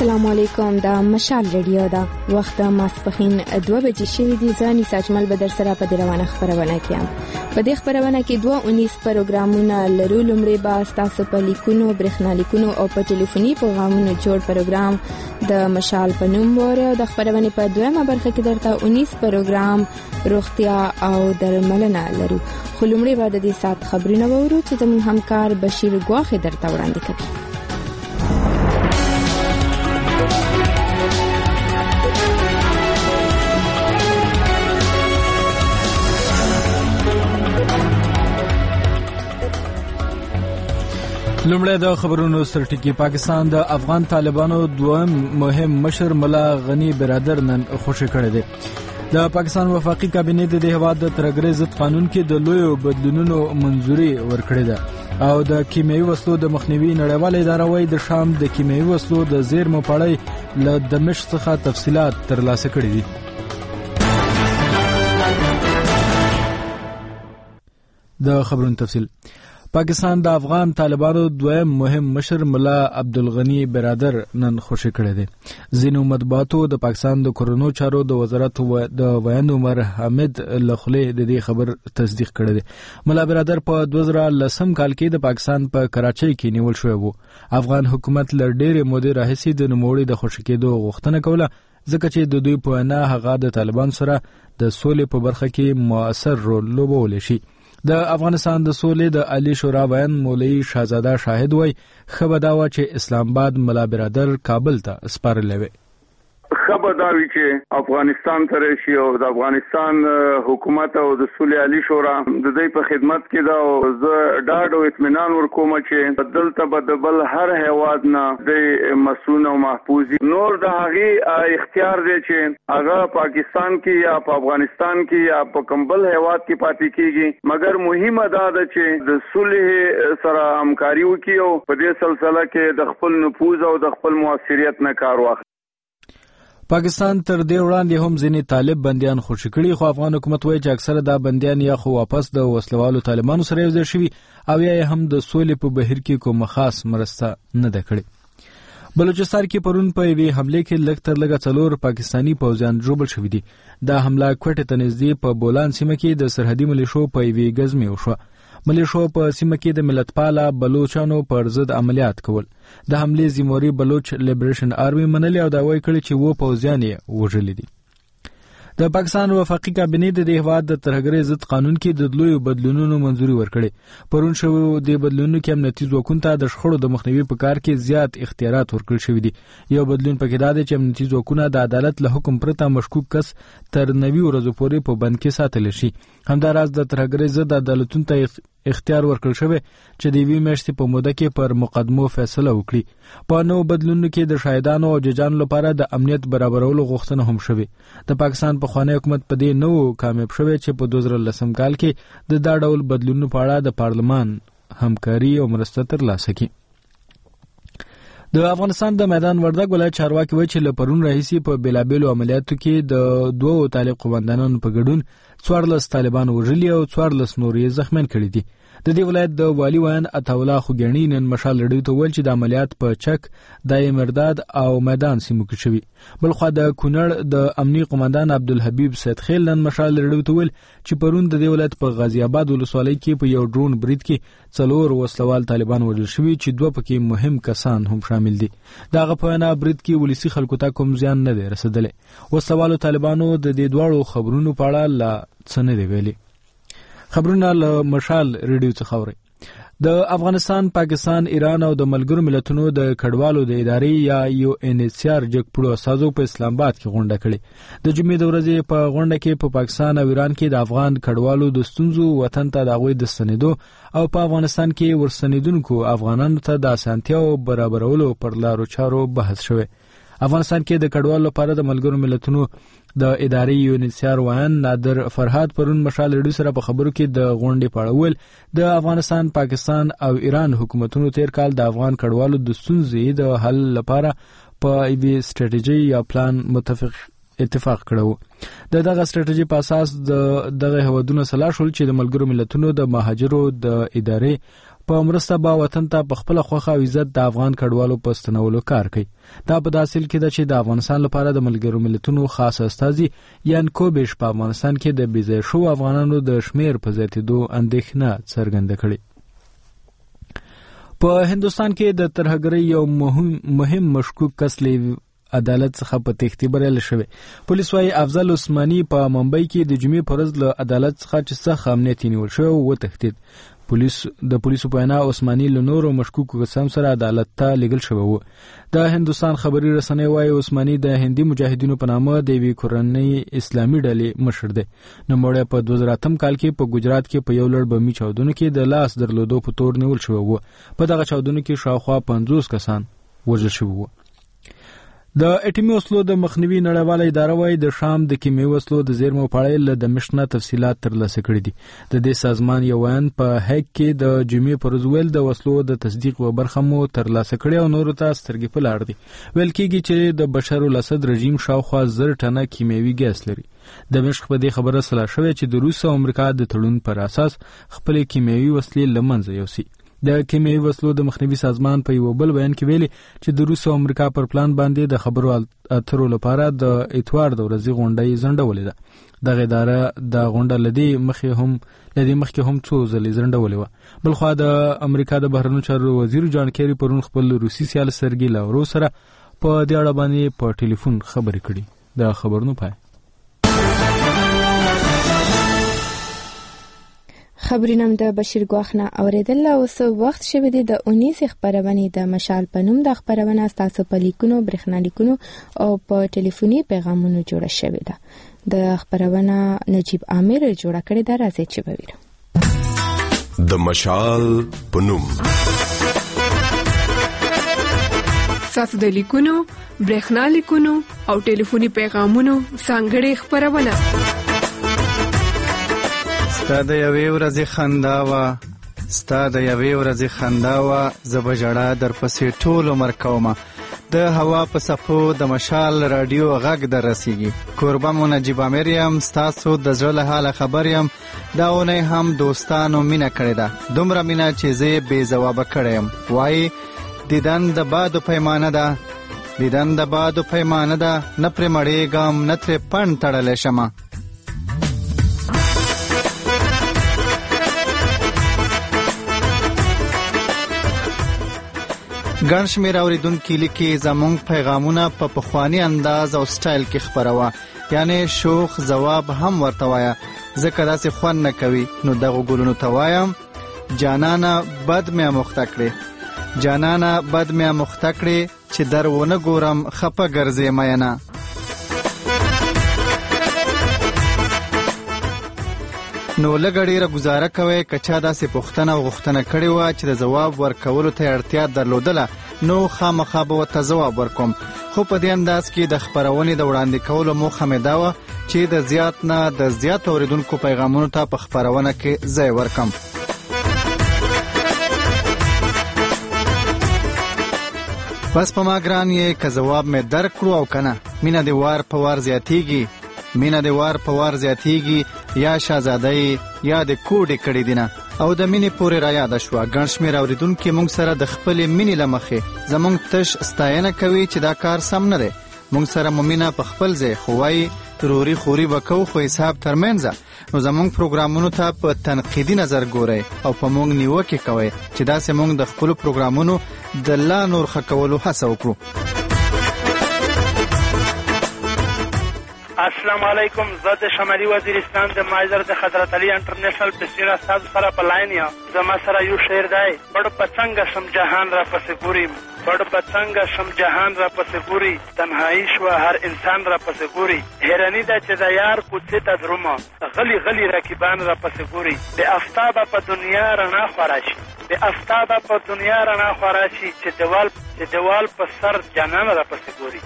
السلام علیکم. دا مشال ریډیو دا وخت ماسپخین 2 بجې شوې دي. ځان ساجمل بدر سره په روانه خبرونه کوم. په دې خبرونه کې 219 پروګرامونه لرو. لومړی با تاسو په لیکونو برېښنالیکونو او په ټلیفوني پیغامونو جوړ پروګرام د مشال په نوم وره. د خبرونه په دویمه برخه کې درته 19 پروګرام روغتیا او درملنه لرو. خو لومړی به د دې سات خبرونه وورو چې زموږ همکار بشیر ګواخې درته وړاندې کوي. لومړی د خبرونو سرټکی. پاکستان د افغان طالبانو دویم مهم مشر ملا غنی برادر نن خوشی کړی دی. د پاکستان وفاقي کابینه د هیواد د ترګری ضد قانون کې د لویو بدلونونو منځوري ورکړې ده او د کیمیاوي وسلو د مخنیوي نړیواله اداره وايي د شام د کیمیاوي وسلو د زیرمو پړۍ له دمشق څخه تفصيلات ترلاسه کړې دي. د خبرونو تفصیل. پاکستان د افغان طالبانو دویم مهم مشر ملا عبدالغنی برادر نن خوشی کړی دی. ځینو مطبوعاتو د پاکستان د کورونو چارو د وزارت د ویاند عمر حامد لخلې د دې خبر تصدیق کړی دی. ملا برادر په 2010 کال کې د پاکستان په کراچۍ کې نیول شوی وو. افغان حکومت له ډېرې مودې راهیسې د نوموړي د خوشی کېدو غوښتنه کوله ځکه چې د دوی په وینا هغه د طالبان سره د سولې په برخه کې مؤثر رول لوبولی شي. د افغانستان د سولې د عالی شورا ویاند مولوی شاهزاده شاهد وای خبرداوا چې اسلام آباد ملا برادر کابل ته سپارلې وي. خبرداوی چې افغانستان سره شي او د افغانستان حکومت او د سولې عالی شورا د دې په خدمت کې دا او زه ډاډ او اطمینان ورکوم چې بدلته بدبل هر هیواد نه د مسؤل او محفوظ نور د هغه اختیار دی چې هغه پاکستان کې یا په افغانستان کې یا په کمبل هیواد کې پاتې کیږي، مګر مهمه دا ده چې د صلح سره همکاري وکړي او په دې سلسله کې د خپل نفوذ او د خپل موثریت نه کار واخلي. پاکستان تر دې وړاندې هم ځینې طالب بندیان خوشی کړي، خو افغان حکومت وایي چې اکثره دا بندیان یا خو واپس د وسلوالو طالبانو سره یوځای شوي او یا هم د سولې په بهیر کې کوم خاص مرسته نه ده کړې. بلوچستان کې پرون په یوې حمله کې لږ تر لږه 4 پاکستانی پوځیان ژوبل شوي دي. دا حمله کوټې ته نږدې په بولان سیمه کې د سرحدي ملیشو په یوې ګزمې وشوه. ملیشو په سیمه کې د ملتپاله بلوچانو پر ضد عملیات کول. د حملې زموري بلوچ لیبریشن آرمي منلي او دا وایي کړي چې و پوځیان یې وژلي دي. د پاکستان وفاقي کابینه د هیواد د ترګری ضد قانون کې د لویو بدلونونو منځوري ورکړي. پرون شو د بدلونونو کې امنیتي ځواکونو ته د شخړو د مخنیوي په کار کې زیات اختیارات ورکړل شوي دي. یو بدلون پکې دا دی چې امنیتي ځواکونه د عدالت له حکم پرته مشکوک کس تر 90 ورځې پورې په بند کې ساتل شي. همداراز د ترګری ضد عدالتونو ته اختیار ورکړل شوی چې د وی میاشتې په موده کې پر مقدمو فیصله وکړي. په نو بدلونونو کې د شاهدانو او ججانو لپاره د امنیت برابرولو غوښتنه هم شوې. د پاکستان په خوانی حکومت په دې نو کامیاب شوی چې په 2010 کال کې د دا ډول بدلونونو په اړه د پارلمان همکاري او مرسته ترلاسه کړي. د افغانستان د میدان وردګ ولایت چارواکي وایي چې له پرون راهیسې په بیلابیلو عملیاتو کې د 2 طالب قوماندانانو په ګډون 14 طالبان وژلي او 14 نور یې زخمیان کړي دي. د دې ولایت د والی ویاند عطاالله خوګیڼي نن مشال ریډیو ته ویل چې د عملیات په چک د مرداد او میدان سیمو کې شوي. بلخوا د کونړ د امنیي قوماندان عبدالحبیب سیدخیل نن مشال ریډیو ته ویل چې پرون د دې ولایت په غازی آباد ولسوالۍ کې په یو ډرون برید کې 4 وسلوال طالبان وژل شوي چې 2 پکې مهم کسان هم شامل دي. دغه په وینا برید کې ولسی خلکو ته کوم زیان نه دی رسیدلی. وسلوالو طالبانو د دې دواړو خبرونو په اړه لا څه نه دی ویلي. خبرونه له مشال ریډیو څخه اوري. د افغانستان، پاکستان، ایران او د ملګرو ملتونو د کډوالو د ادارې یا UNHCR جګپړو اساسو په اسلام آباد کې غونډه کړې. د جمعې د ورځې په غونډه کې په پاکستان او ایران کې د افغان کډوالو د ستونزو وطن ته د هغوی د ستنېدو او په افغانستان کې ورستنېدونکو افغانانو ته د اسانتیاو برابرولو پر لارو چارو بحث شوی. افغانستان کې د کډوالو لپاره د ملګرو ملتونو د ادارې UNHCR ویاند نادر فرهاد پرون مشال ریډیو سره په خبرو کې د غونډې په اړه ویل د افغانستان، پاکستان او ایران حکومتونو تیر کال د افغان کډوالو د ستونزې د حل لپاره په یوې سټریټیجي یا پلان اتفاق کړو. دغه سټریټیجي په اساس دغه هیوادونو سلا شول چې د ملګرو ملتونو د مهاجرو د ادارې په مرسته به وطن ته په خپله خوښه او عزت د افغان کډوالو په ستنولو کار کوي. دا په داسې حال کې ده چې د افغانستان لپاره د ملګرو ملتونو خاص استازي یان کوبیش په افغانستان کې د بېځایه شوو افغانانو د شمیر په زیاتېدو اندېښنه څرګنده کړې. په هندوستان کې د ترهګرۍ یو مهم مشکوک کس له عدالت څخه په تښتې بریالی شوی. پولیس وايي افضل عثماني په ممبئی کې د جمعې په ورځ له عدالت څخه چې سخت امنیت نیول شوی وتښتېد. د پولیسو په وینا عثماني له نورو مشکوکو کسانو سره عدالت ته لیږل شوی و. د هندوستان خبري رسنۍ وايي عثماني د هندي مجاهدینو په نامه د یوې کورنۍ اسلامي ډلې مشر دی. نوموړی په 2008 کال کې په ګجرات کې په یو لړ بمي چاودنو کې د لاس درلودو په تور نیول شوی و. په دغه چاودنو کې شاوخوا 50 کسان وژل شوي وو. د اټومي وسلو د مخنیوي نړیواله اداره وايي د شام د کیمیاوي وسلو د زیرمو په اړه له دمشق نه تفصیلات ترلاسه کړي دي. د دې سازمان یو ویان په هیګ کې د جمعې پر ورځ ویل د وسلو د تصدیق و برخه مو ترلاسه کړي او نورو ته سترګې په لار دي. ویل کېږي چې د بشار الاسد رژیم شاوخوا 1000 ټنه کیمیاوي ګاز لري. دمشق په دې خبره سلا شوی چې د روس او امریکا د تړون پر اساس خپل کیمیاوي وسلې له منځه یوسي. د کیمیاوي وسلو د مخنیوي سازمان په یو بل بیان کې ویلي چې د روس او امریکا پر پلان باندې د خبرو اترو لپاره د اتوار د ورځې غونډه ځنډولې ده. دغه اداره د غونډه لدی مخکې هم څو ځلې ځنډولې وه. بلخوا د امریکا د بهرنیو چارو وزیر جان کیری پرون خپل روسي سیال سرګي لاورو سره په دې اړه باندې په ټلیفون خبرې کړي. د خبرونو پای خبرینم د بشیر ګواخنه اوریدل او سو وخت شوه د 19 خبرونه د مشال پنوم د خبرونه تاسو په لیکونو برېښنالیکونو او په ټلیفوني پیغامونو جوړه شوې ده. د خبرونه نجیب عامر جوړه کړې ده. راځي چې بویره د مشال پنوم تاسو د لیکونو برېښنالیکونو او ټلیفوني پیغامونو څنګه خبرونه ستا د یوې ورځې خندا وه زه به ژړا در پسې ټول عمر کومه. د هوا په څپو د مشال راډیو غږ در رسیږي. کوربه مو نجیب عامر یم، ستاسو د زړه له حاله خبر یم. دا اونۍ هم دوستانو مینه کړې ده، دومره مینه چې زه یې بې ځوابه کړی یم. وایي دیدن د بادو پیمانه ده، نه پرې مړېږم نه ترې پڼ تړلی شمه. ګڼ شمېر اورېدونکي لیکي زموږ پیغامونه په پخواني انداز او سټایل کې خپروه، یعنی شوخ ځواب هم ورته وایه، ځکه داسې خوند نه کوي. نو دغو ګلونو ته وایم جانانه بد مې اموخته کړې چې در ونه ګورم خفه ګرځې مینه. نو لږه ډېره ګزاره کوئ که چا داسې پوښتنه او غوښتنه کړې وه چې د ځواب ورکولو ته اړتیا درلودله، نو خامخا به ورته ځواب ورکوم. خو په دې انداز کې د خپرونې د وړاندې کولو موخه مې دا وه چې د زیات نه د زیاتو اورېدونکو پیغامونو ته په خپرونه کې ځای ورکم. بس په ما ګران یې که ځواب مې درک کړو او که نه. مینه دې وار په وار زیاتیږي یا شهزادهی یا د کوډې کړې دینه. او د مینې پورې را یاده شوه. ګڼ شمېر اورېدونکي موږ سره د خپلې مینې له مخې زموږ تش ستاینه کوي چې دا کار سم نه دی. موږ سره مو مینه په خپل ځای، خو وایي روري خوري به کوو خو حساب ترمنځه. نو زموږ پروګرامونو ته په تنقیدي نظر ګورئ او په موږ نیوکې کوئ چې داسې موږ د خپلو پروګرامونو د لا نور ښه کولو هڅه وکړو. السلام علیکم. زه د شمالي وزیرستان د مایزر د حضرت علي انټرنیشنل پسیر استاد سره په لاین یم. زما سره یو شعر دی: بڑ پڅنګ شم جهان را پسې ګوري، بڑ پڅنګ شم جهان را پسې ګوري، تنهایی شو هر انسان را پسې ګوري، حیرانی ده چې د یار کوڅې ته درومه، غلی غلی رقیبان را پسې ګوري، بې آفتابه په دنیا رڼا خورا شي، چې دیوال په سر جانان را پسې ګوري.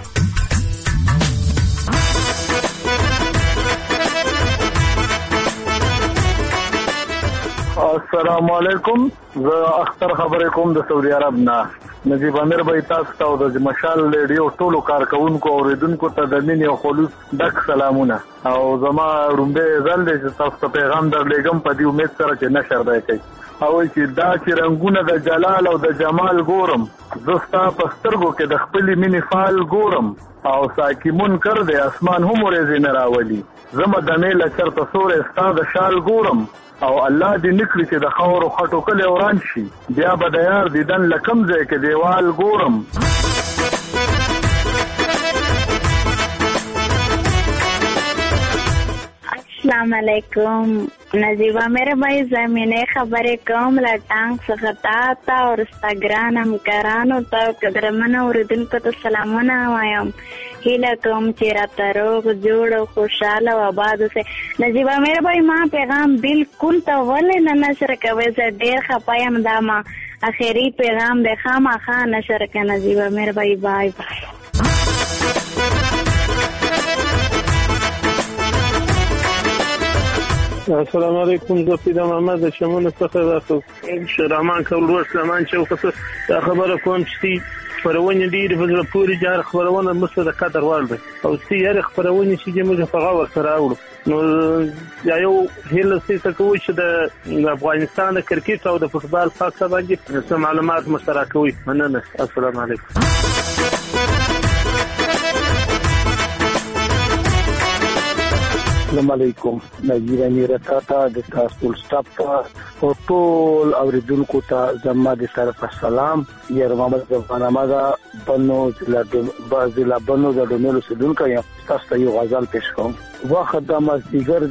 السلام علیکم. زه اختر خبرې کوم د سعودي عرب نه. نجیب امیر به تاسو ته او د مشال ریډیو ټولو کارکونکو او اوریدونکو ته د مینې او خلوص ډک سلامونه او زما رومبه ځل دی چې تاسو ته پیغام درلېږم په دې امید سره چې نشر دی کوي او چې دا چې رنگونه د جلال او د جمال ګورم زستا په سترګو کې د خپل مینې فال ګورم او ساکیمون کر دی اسمان هم ورځي نه راولي زما د میله چرته سورې ستا د شال ګورم او الله دې نکړي چې د خاورو خټو کله وران شي بیا به د یار دیدن لکم ځای کې دیوال ګورم. السلام علیکم نجیبه میرے بھائی زمینه خبرې کوم له ټانک څخه تا او انستګرام همکارانو ته قدرمنو اوریدونکو ته سلامونه وایم هیله کوم چې راته روغ جوړ او خوشاله او آباد اوسئ. نجیبه میرے بھائی ما پیغام بالکل ته ولې نه نشر کوي زه ډېر خفه یم دا ما اخري پیغام د خامخا نشر کړه. نجیبه میرے بھائی بای بای. السلام علیکم زه پیدا محمد د شمال څخه راځم شهرمان کول ورسلمان چې وکړه دا خبره کوم چې خبرونه ډېر په پوری جار خبرونه مسله د قدر وړ دي او چې یاره خبرونه چې موږ په غوړ سره راوړو نو یو هله څه کوي چې د افغانستان د کرکټ او د فوتبال په اړه باندې معلومات مشترک کوي. مننه. السلام علیکم. السلام علیکم نجیب امیر تا د تاسو سټاپ او ټول اوریدونکو ته زما د طرفه سلام. یار محمد زفانما دا بنو ضلع بنو د ډوملو سدونکو یم. تاسو ته یو غزل پیش کوم. وخت د مازدیګر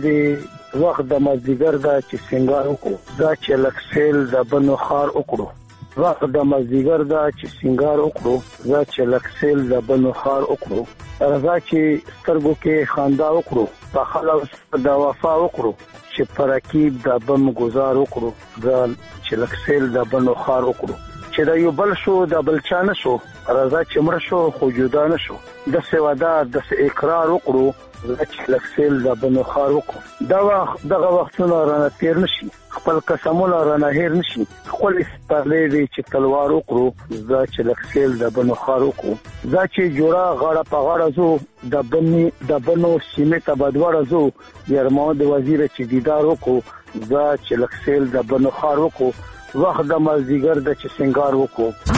دا چې سنگار وکړو دا چې لکسل د بنو خار وکړو. وخت د مازدیګر دا چې سنگار وکړو دا چې لکسل د بنو خار وکړو. رضا چې سترګو کې خندا وکړو په خلاص د وفا وکړو چې پرکیب د بم گزار وکړو دا چې لکسل د بنو خار وکړو چې دا یو بل شو د بل چا نه شو. رضا چې مر شو خو جدا نه شو د سوادا د اقرار وکړو دا چې لکسل د بنو خار وکړو. دغه وختونه رانه تیر نشي خپل قسمونه رانه هیر نشي خپل استرلې دی چې تلوار وکړو دا چې لکسل د بنو خار وکړو. دا چې جوړه غاړه په غاړه زو د بنو سیمه ته بدوړه زو یرمو د وزیر چې دیدار وکړو دا چې لکسل د بنو خار وکړو. وخت د مازدیګر د چې سنگار وکړو.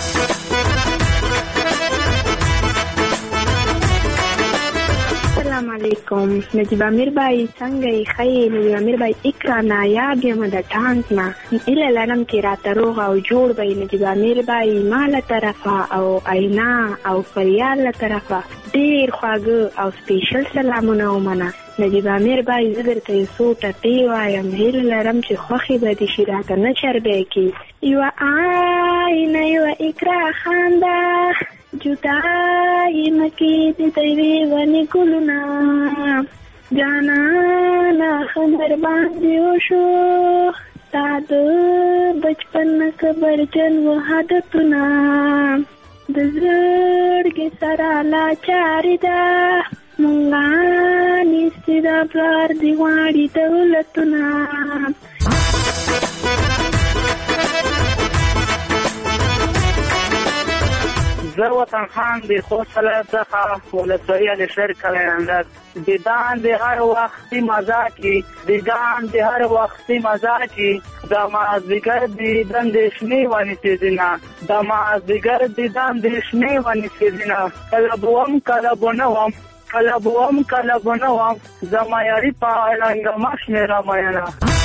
السلام علیکم نجیب امیر بھائی څنګه یې نجیب امیر بھائی اقرا نایاب یم د ټانک نه اله لرم چې راته روغ او جوړ به نجیب امیر بھائی مال طرفه او اینا او فریال له طرفه ډیر خواږه او سپیشل سلامونه ومنه. نجیب امیر بھائی زه درته یو څو ټپې وایم هیله لرم چې خوښې به دې شي راته نه چربی کړي. یوه اینا یوه اقرا خنده جدائی مکی دی دیوی ونی گلونا جانانا خمر باندیو شو تاد بچپن کبر جن و حدتنا دزرگی سرالا چاری دا منگانی سیدا بلار دیواری دولتنا. زه وطن خان د خوشاله څخه ولسوي د شرک کلندر دیدان د هر وختي مزه کی دیدان د هر وختي مزه کی د مازدیګر دیدن د شنی ونی سیزنا د مازدیګر دیدن د شنی ونی سیزنا کله بونوم زما یاري پالنګ ماشنه را ماینا.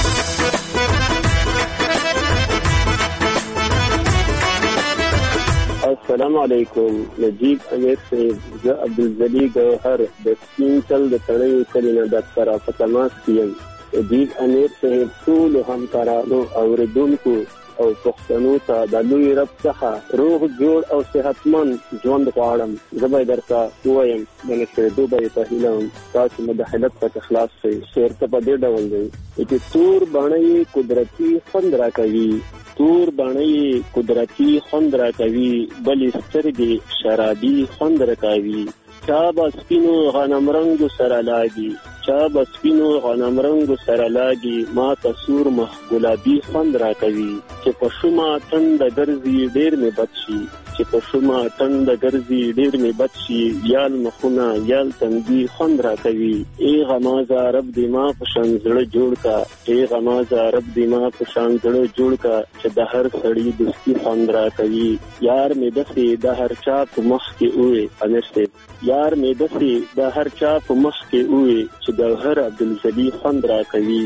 السلام علیکم نجیب امیر صاحب زه عبدالجلی گوهر د سپینچل د تړیو کلینا ډاکټر فتماس کیم. نجیب امیر صاحب ټول همکارانو اوریدونکو او پښتنو ته د لوی رب څخه روغ جوړ او صحتمند ژوند غواړم. زه به درته ووایم د نشریدو به یې په هیله وم تاسو مداخلت څخه خلاص شئ. شعر ته په دې ډول دی چې تور بڼه قدرتي خوند راکوي تور بڼه قدرتي خوند راکوي بلې سترګې شرابي خوند راکوي چا به سپینو غنم رنګو سره لاګي چا بسپینو غنمرنګو سره لاګي ما تصور مخ ګلابي خوند را کوي چې په شومه تند ګرځي ډېر مې بد شي چې په شومه تند ګرځي ډېر مې بد شي یال مخونه یال تندي خوند را کوي ای غمازه رب دې ما په شان زړه جوړ کا ای غمازه رب دې ما په شان زړه جوړ کا چې د هر سړي دوستي خوند را کوي یار مې دسې د هر چا په مخ کې اوې انشته یار مې دسې د هر چا په مخ کې اوې چې ګوهر عبدالجلیل خوند را کوي.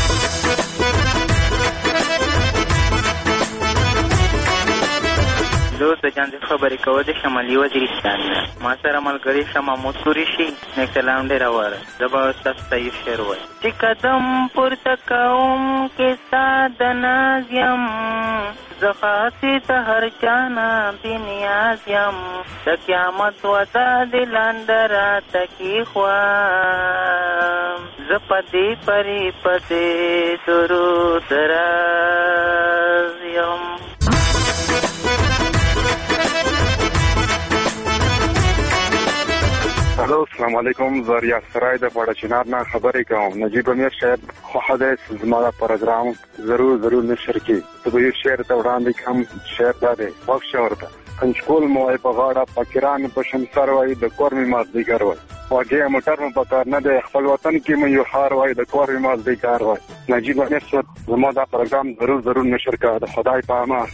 زه د جان خبرې کوم د شمالي وزیرستان ما سره ملګری شمه موسوري نیک سلام ډیر اور زبا سستای شعر وای چې قدم پورته کوم کې ساده نازم زخاتی ته هر چانا بنیاز یم د قیامت ودا دلاندرا تکی خوام زپدی پری پدی درود راز یم. هلو السلام علیکم زریا سرای د پړه چنار نه خبرې کوم نجیب امیر شاید خو حدیث زموږ پروګرام ضرور نشر کی ته به شعر ته وړاندې کوم شعر ده وخت شورته کنچکول مو په غاړه فقیران په شمسر وای د کور می مازدیګر وای واګه موټر مو په کار نه دی خپل وطن کې مې یو خار وای د کور می مازدیګر وای نجیب امیر زموږ دا پروګرام ضرور نشر کا د خدای په امان.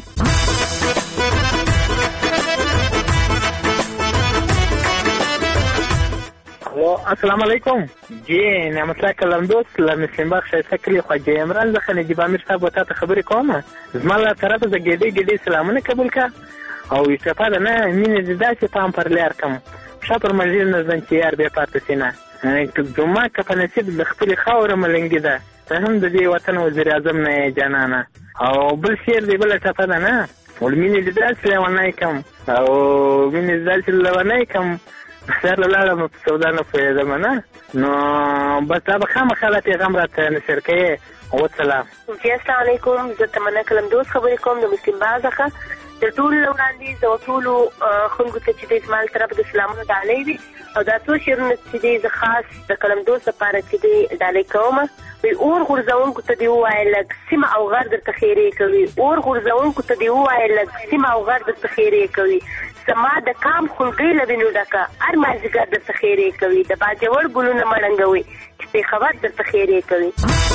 السلام علیکم جی نعمت الله کلندوس لمسلم بخش سکری خواجه عمران زخه نجیب امیر صاحب وته خبرې کوم زما له طرفه د ګډي سلامونه قبول کا او استفاده نه مين د داسې پام پر لار کم شپر مجیر نه ځن چې یار به پاتې سینه دوما که په نصیب د خپل خاور ملنګي ده هم د دې وطن وزیر اعظم نه جانانه او بل شیر دی بل استفاده نه ولمن د داسې ونای کم او مين د داسې ونای کم سر لاله په سودا نه فایده منه نو بس دا به خامخاله پیغام راته نشر کوي او سلام. السلام علیکم زه تمنا کلندوس خبرې کوم د مسلم بازخه د ټول وړاندې د ټول خلکو ته چې د اسماعیل طرف د اسلامونو ډالۍ وي او دا څو شعرونه چې د خاص د کلندوس لپاره چې د ډالۍ کوم وي اور غورځونکو ته دی وایي لږ سیمه او غر درته خیرې کوي اور غورځونکو ته دی وایي لږ سیمه او غر درته خیرې کوي سما د کام خلګي لبینو ډکا هر مازیګر درته خیرې کوي د باجوړ ګلونه مړنګوي چې په خبر درته خیرې کوي.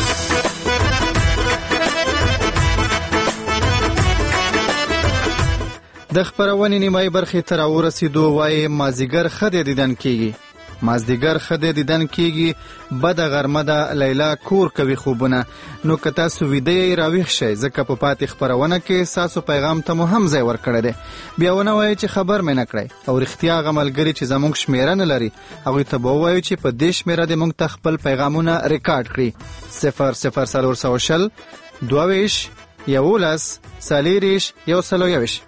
د خبرونې نیمای برخې تر ورسېدو وایي مازیګر خدای دیدن کیږي مازدیګر خدای دیدن کیږي بد غرمه ده لیلا کور کوي خوبونه نو که تاسو ویدې راویښ شئ ځکه په پاتې خبرونه کې تاسو پیغام ته مو هم ځای ورکړی دی بیا ونه وایي چې خبر مې نه کړی او رښتیا هغه ملګري چې زموږ شمیره نه لري هغوی ته به ووایو چې په دې شمیره دې موږ ته خپل پیغامونه ریکارډ کړي 00422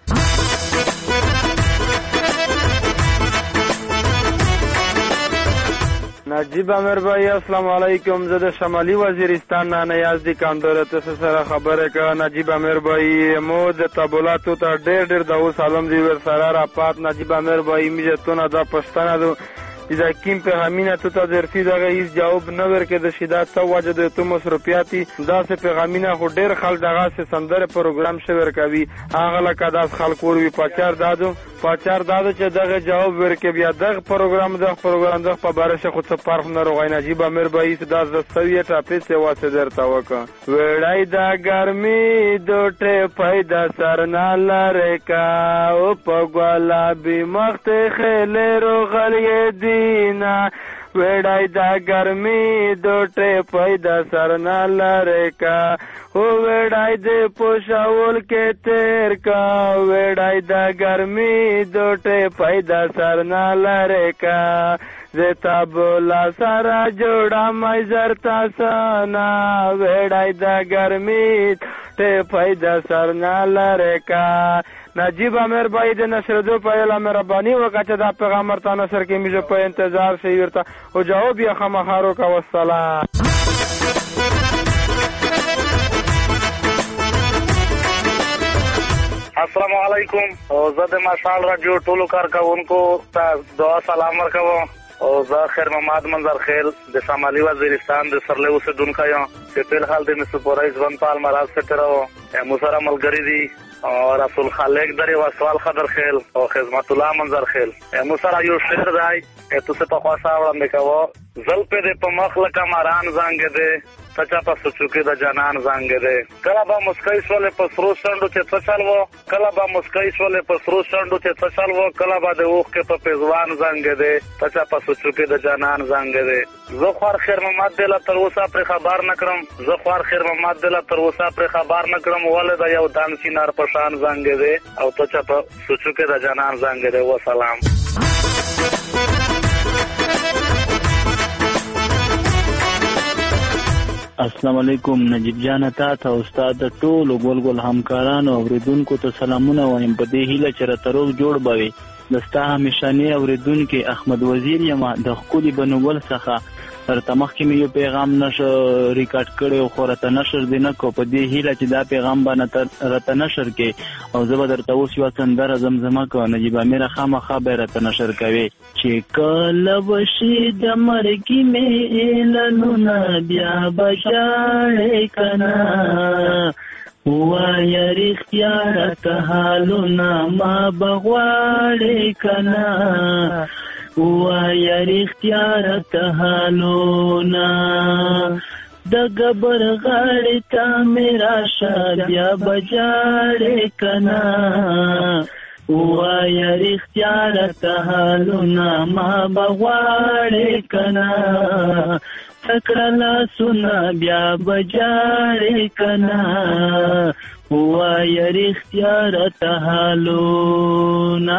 نجیب امیر بھائی السلام علیکم زه د شمالي وزیرستان نه نیاز دي کاندره تاسو سره خبره کوم نجیب امیر بھائی مو د تبولاتو ته ډېر د سلام دی ور سره را پات نجیب امیر بھائی میجه تونه د پښتنه دو اذا کیم په همینه تو ته درفي دغه هیڅ جواب نه ورکې د شیدات ته وجه د تو مصرفیاتي دا سه پیغامینه خو ډېر خلک دغه سه سندره پروګرام شوی کوي هغه لکه داس خلک ور وی پچار دادو چې دغه جواب ورکې بیا دغه پروګرام د په باره څه خو څه فرق نه روغای نجیب امیر بھائی دا زستوی ټاپې څه واسه درته وکړه وړای دا ګرمي دوټه پیدا سرنا لره کا او په ګلابي مخ خله روغلې دینا وړای دا ګرمي دوټه پیدا سرنا لره کا او وړای دې پوشاول کې تیر کا وړای دا ګرمي دوټه پیدا سرنا لره کا زتا بولا سارا جوړا مې زرتا سنا وړای دا ګرمي ته پیدا سرنا لره کا نجیب امیر بھائی د نشر دو پایلا مهرباني وکړه دا پیغام ورته نشر کې میږي په انتظار شي ورته او جواب یې خامخارو کا والسلام. السلام علیکم زه د مشال راډیو ټولو کارکونکو ته دعا سلام ورکوم او زه خیر محمد منظرخیل د شمالي وزیرستان د سرلې اوسیدونکی یم چې فی الحال د مصر پورې ژوند په المراز سره مو سره ملګري دي رسول خالق درې وسوال خضرخیل او خدمت الله منظرخیل مو سره یو شعر دی تاسو په خاصه وړاندې کوو زل په دې په مخ لکه ماران زنګ دې سچا په سوچوکي د جنان زنګ دې کله به مسکای سولې په سرو شندو چې څه چلو کله به مسکای سولې په سرو شندو چې څه چلو کله به د اوخ کې په پیزوان زنګ دې سچا په سوچوکي د جنان زنګ دې زه خوار خیر محمد دل تر اوسه پر خبر نکړم زه خوار خیر محمد دل تر اوسه پر خبر نکړم ولې دا یو دان سینار په شان زنګ دې او سچا په سوچوکي د جنان زنګ دې و سلام السلام علیکم نجیب جان ته استاد ټول ګول همکارانو اوریدونکو ته سلامونه وایم په دې هیله چې راته جوړ بوي دستا همیشانه اوریدونکو احمد وزیر یم د خولي بنول څخه ترته مخکې یو پیغام نشو ریکارډ کړی او خورته نشر دی نه کو په دې هیله چې دا پیغام باندې راته نشر کې او زه به درته اوس یو سندره زمزمه کوم نجیب امیر خامخا به راته نشر کوي چې کله وشي د مرګ مې اعلانونه بیا بشاړې کنا وایا رښتیا راته حالونه ما بغواړې کنا وایا رښتیا راته حالونه د غبر غاړې ته مې راشه بیا بجاړې کنا وایا رښتیا راته حالونه ما بغواړې کنا تکړه لاسونه بیا بجاړې کنا وایا رښتیا راته حالونه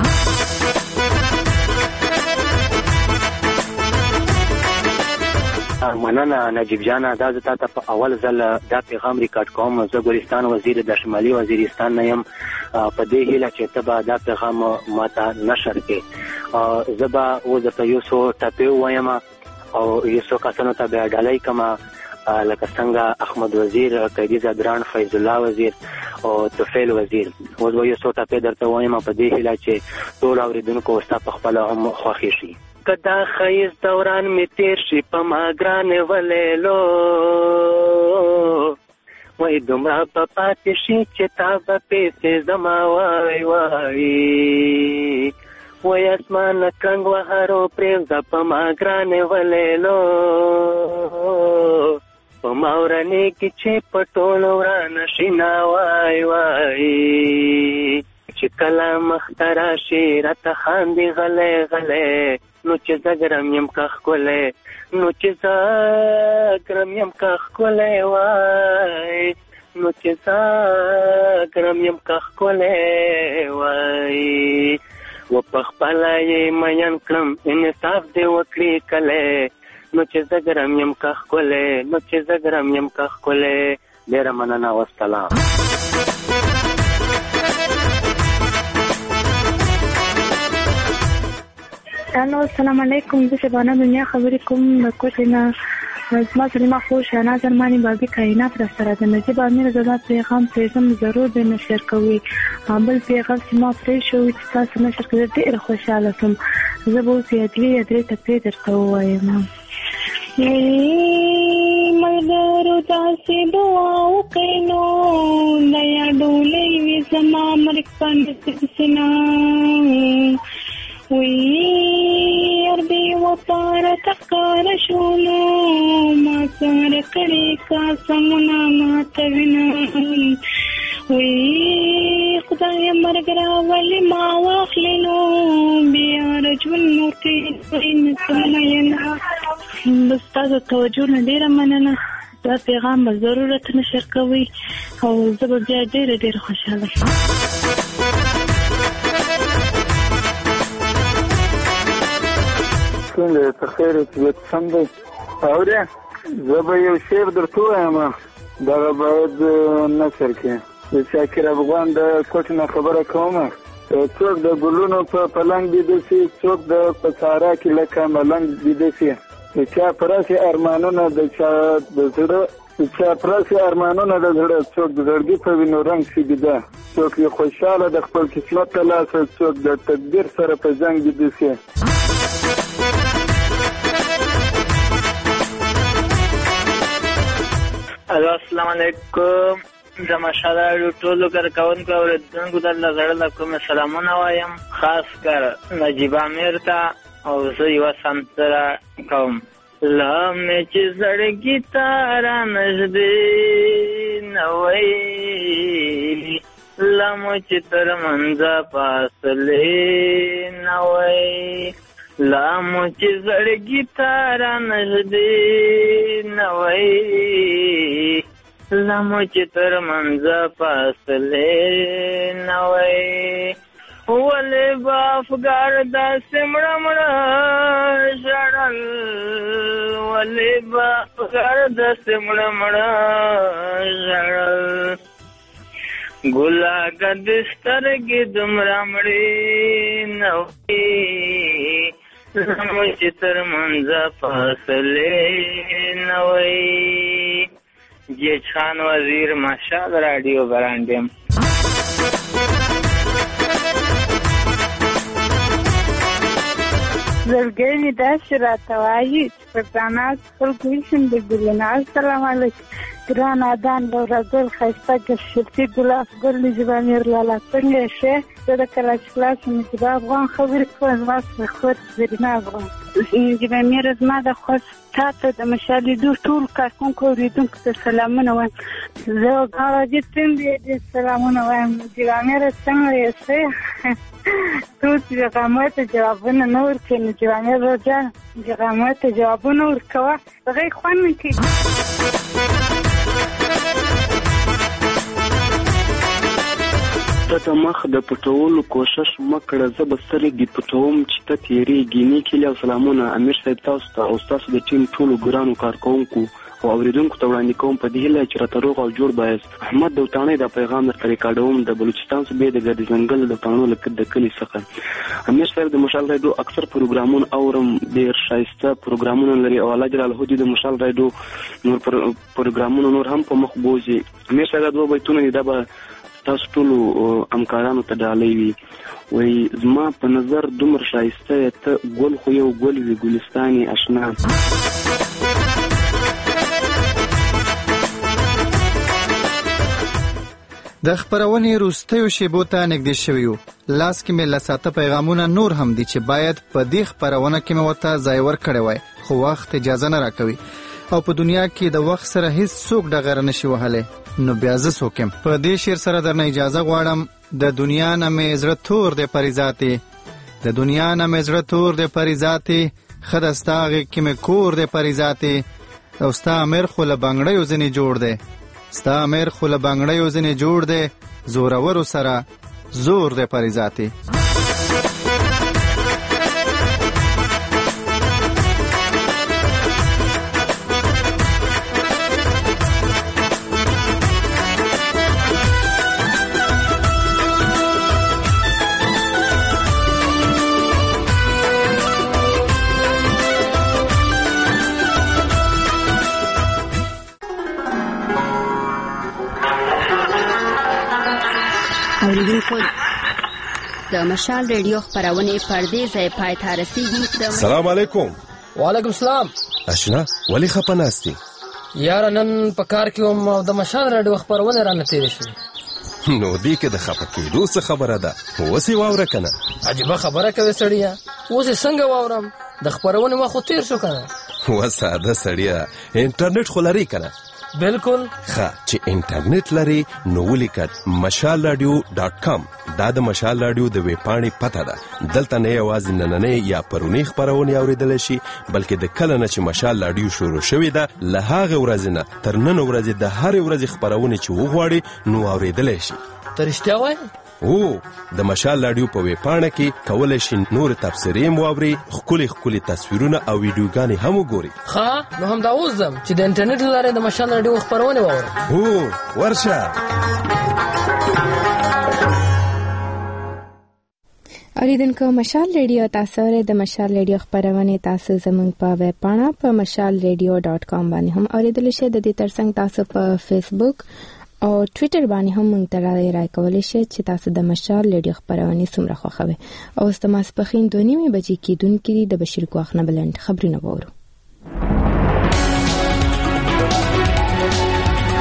مننه نجیب جانا دا زه تاسو په اول ځل دا پیغام ریکارډ کوم زه ګورستان وزیر د شمالي وزیرستان نه یم په دې هیله چې تبا دا پیغام ماته نشر کړي زه به وزته یو څو ټپې وایم او یو څو کسانو ته به ډالۍ کما لکه څنګه احمد وزیر قیدی زدران فیض الله وزیر او توفیل وزیر اوس به یو څو ټپې درته وایم په دې هیله چې ټول اوریدونکو ستا په خپل هم خوښي شي کدا خیز دوران می تیر شي په ما ګران ولیلو وای دومره په پاتې شي چې تا به پیسې زما وای وای اسمان کنګ وهارو پرېږده په ما ګران ولیلو په ما ورنې کې چې په ټول ورانه شي نا وای چې کله مخته راشي راته خاندي غلی غلی نو چې زګرم یم که ښکلی نو چې زګرم یم که ښکلی وای نو چې زګرم یم که ښکلی وای و په خپله یې مین کړم انصاف دې وکړي کلی نو چې زګرم یم که ښکلی نو چې زګرم یم که ښکلی ډېره مننه والسلام الو السلام علیکم زه شبانه دنیا خبرې کوم د کوټې نه زما سلیمه خور شهناز ارماني بابي کائنات را سره د نجیب امیر زما پیغام پرېږدم ضرور دې نشر کوئ بل پیغام چې ما پرېښی وي چې تاسو نشر کړئ ډېره خوشحاله شوم زه به اوس یا دوې یا درې ټپې درته ووایم ملګرو داسې دعا وکړئ نو د یادولۍ وي زما مرګ باندې سلسله وی اربی وپاره تکاره شولو ما سره کړي قسمونه ماته وینه وی خدای مرګ راولي ما واخلي نو بیا رجل نور کې نسمه بس تاسو توجه نه ډیره مننه دا پیغام به ضرورت نشر کوي او زه به بیا ډیره خوشاله شم څنګه ته خیر طبیعت سم دی اورې زه به یو شعر درته ووایم دغه باید نشر کړي د شاکر افغان د کوټې نه خبره کوم څوک د ګلونو په پلنګ بیده شي څوک د په صحرا کې لکه ملنګ بیده شي د چا پراسې ارمانونه د چا د زړه څوک د زړګي په وینو رنګ شي بیده څوک یې خوشحاله د خپل قسمت له لاسه څوک د تقدیر سره په جنګ بیده شي الو السلام علیکم د مشاله ټولو کارکونکو او اوریدونکو ته زړه کوم سلامونه وایم، خاص کر نجیب امیر ته او زه یو سمتره کوم. لامې چې زړګي تارا نږدې نه وای، لامو چې تر منځه فاصلې نه وای، لامو چې زړګي تارا نږدې نه وای، لامو چې تر منځه فاصلې نه وای. ولې به افګار داسې مړه مړه ژړل، ولې به افګار داسې مړه مړه ژړل، ګلاګه د سترګې دومره مړې نه وي، لامو چې تر منځه فاصلې نه وي. جیج خان وزیر مشال رادیو براندیم. زړګی مې داسې راته وایي چې پر ځانات خلکو ایښم د ګلونه. السلام علیکم ګران ادان لورګل ښایسته ګلشفتي ګلاب ګل نجیب امیر لالا څنګه یې ښې؟ زه د کراچي کلاس نجیب افغان خبرې کوم، زما خور زرینه افغان. نجیب امیر زما د خوښ تا ته د مشالېدو ټول کارکونکو اورېدونکو ته سلامونه وایم. زه ګاراجي تندې دې سلامونه وایم. نجیب امیر څنګه یې ښې؟ ټول پیغامونو ته جوابونه نه ورکوي. نجیب امیر جان پیغامونو ته جوابونه ورکوه، هغه یې خوند نه کوي. ته مخ د پټولو کوشش مکړه، زه به سترګې پټوم چې ته تېرېږي. نیکې له سلامونه امیر صاحب تاسو ته او ستاسو د ټیم ټولو ګرانو کارکوونکو او اوریدونکو ته وړاندې کوم په دې هیله چې راته روغ او جوړ باعث. احمد دوتاڼی دا پیغام درته ریکارډوم د بلوچستان صوبې د ګردې ځنګل د تاڼو د کلي څخه. امیر صاحب د مشال رادیو اکثر پروګرامونه اورم، ډېر ښایسته پروګرامونه لري او الله جلاله دې د مشال رادیو نور پروګرامونه نور هم په مخ بوځي. امیر صاحب دا دوه بیتونه دي، دا به تاسو ټولو همکارانو ته ډالۍ وي. وایي زما په نظر دومره ښایسته یې ته، ګل خو یو ګل وي ګلستان یې اشنا. د خبرونې وروستیو شیبو ته نږدې شوي یو. لاس کې مې له ساته پیغامونه نور هم دي چې باید په دې خبرونه کې مې ورته ځای ورکړی وای، خو وخت اجازه نه راکوي او په دنیا کې د وخت سره هیڅ څوک ډغر نشي وهلی. نو بیا زه څوک یم؟ په دې شعر سره درنه اجازه غواړم. د دنیا نه مې زړه تور دی پرې ذاتې، د دنیا نه مې زړه تور دی پرې ذاتې، ښه ده ستا غېږ کې مې کور دی پرې ذاتې، او ستا امیر خو له بنګړیو ځینې جوړ دی، ستا امیر خو له بنګړیو ځینې جوړ دی، زورورو سره زور دی پرې ذاتې. د مشال ریډیو خبرونه پردې ځای پای ته رسیدي. سلام علیکم. وعلیکم السلام. اشنا ولی خپناستی؟ یار نن په کار کې هم د مشال ریډیو خبرونه رانه تیر شي. نو دې کې د خپکېدو څه خبره ده؟ وسی واوره کنه. عجیب خبره کوي سړیا. اوس څنګه واورم؟ د خبرونه ما خو تیر شو کنه. وساده سړیا، انټرنیټ خو لري کنه؟ بالکل. ښه چې انټرنیټ لري نو ولیکئ mashalradio.com. دا د مشال راډیو د ویب پاڼې پته ده. دلته نه یوازې نننۍ یا پرونی خبرونه اوریدل شي، بلکې د کله نه چې مشال راډیو شروع شوې ده له هغه ورځې نه تر نن ورځې د هرې ورځې خبرونه چې وغواړي نو اوریدل شي. ته رښتیا وایې؟ او د مشال راډیو په ویب پاڼه کې کولای شي نور تفسیرې واوري، ښکلي تصویرونه او ویډیوګانې هم وګوري. ښه نو هم دا اوس ځم چې د انټرنیټ له لارې د مشال راډیو خبرونه واورم. هو ورشه. اوریدونکو مشال ریډیو تاسو د مشال ریډیو خبرونه تاسو زموږ په ویب پاڼه په mashalradio.com باندې هم اوریدل شئ. د دې ترڅنګ تاسو په فیسبوک او ټویټر باندې هم موږ ته راځي کولای شئ چې تاسو د مشال ریډیو خبرونه څومره خوښوي. او د ماسپخین 2:30 بجې کېدونکې د بشیر ګواخنه بلند خبرونه وورو.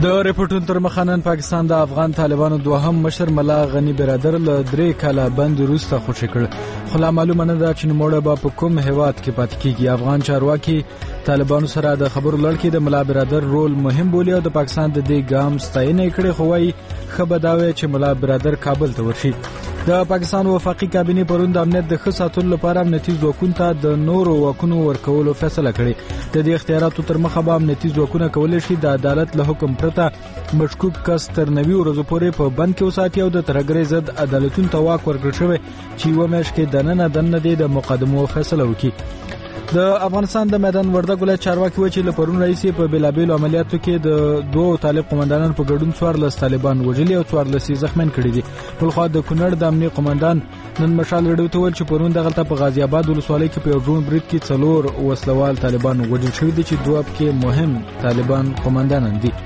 د ریپورتونو تر مخه نن پاکستان د افغان طالبانو دوهم مشر ملا غنی برادر له 3 کاله بند وروسته خوشی کړ، خو لا معلومه نه ده چې نوموړی به په کوم هیواد کې پاتې کیږي. افغان چارواکي طالبانو سره د خبرو لړ کې د ملا برادر رول مهم بولي او د پاکستان د دې ګام ستاینه کړې، خو وايي ښه به دا وي چې ملا برادر کابل ته ورشي. د پاکستان وفاقي کابینې پرون د امنیت د ښه ساتلو لپاره امنیتي ځواکونو ته د نورو واکونو ورکولو فیصله کړې. د دې اختیاراتو تر مخه به امنیتي ځواکونه کولی شي د عدالت له حکم پرته مشکوک کس تر 90 ورځو پورې په بند کې وساتي او د ترهګرۍ ضد عدالتونو ته واک ورکړل شوی چې یوه میاشت کې دننه د مقدمو فیصله وکړي. د افغانستان د میدان وردګ ولایت چارواکي و چې له پرون راهیسې په بیلابیلو عملیاتو کې د 2 طالب قومندانانو په ګډون 14 طالبان وژلي او 14 زخمیان کړي دي. بلخوا د کونړ د امنیه قومندان نن مشال رډیو ته ویل چې پرون دغلته په غازی آباد ولسوالۍ کې په یو ډرون برید کې 4 وسلوال طالبان وژل شوي دي چې 2 پکې مهم طالبان قومندانان دي.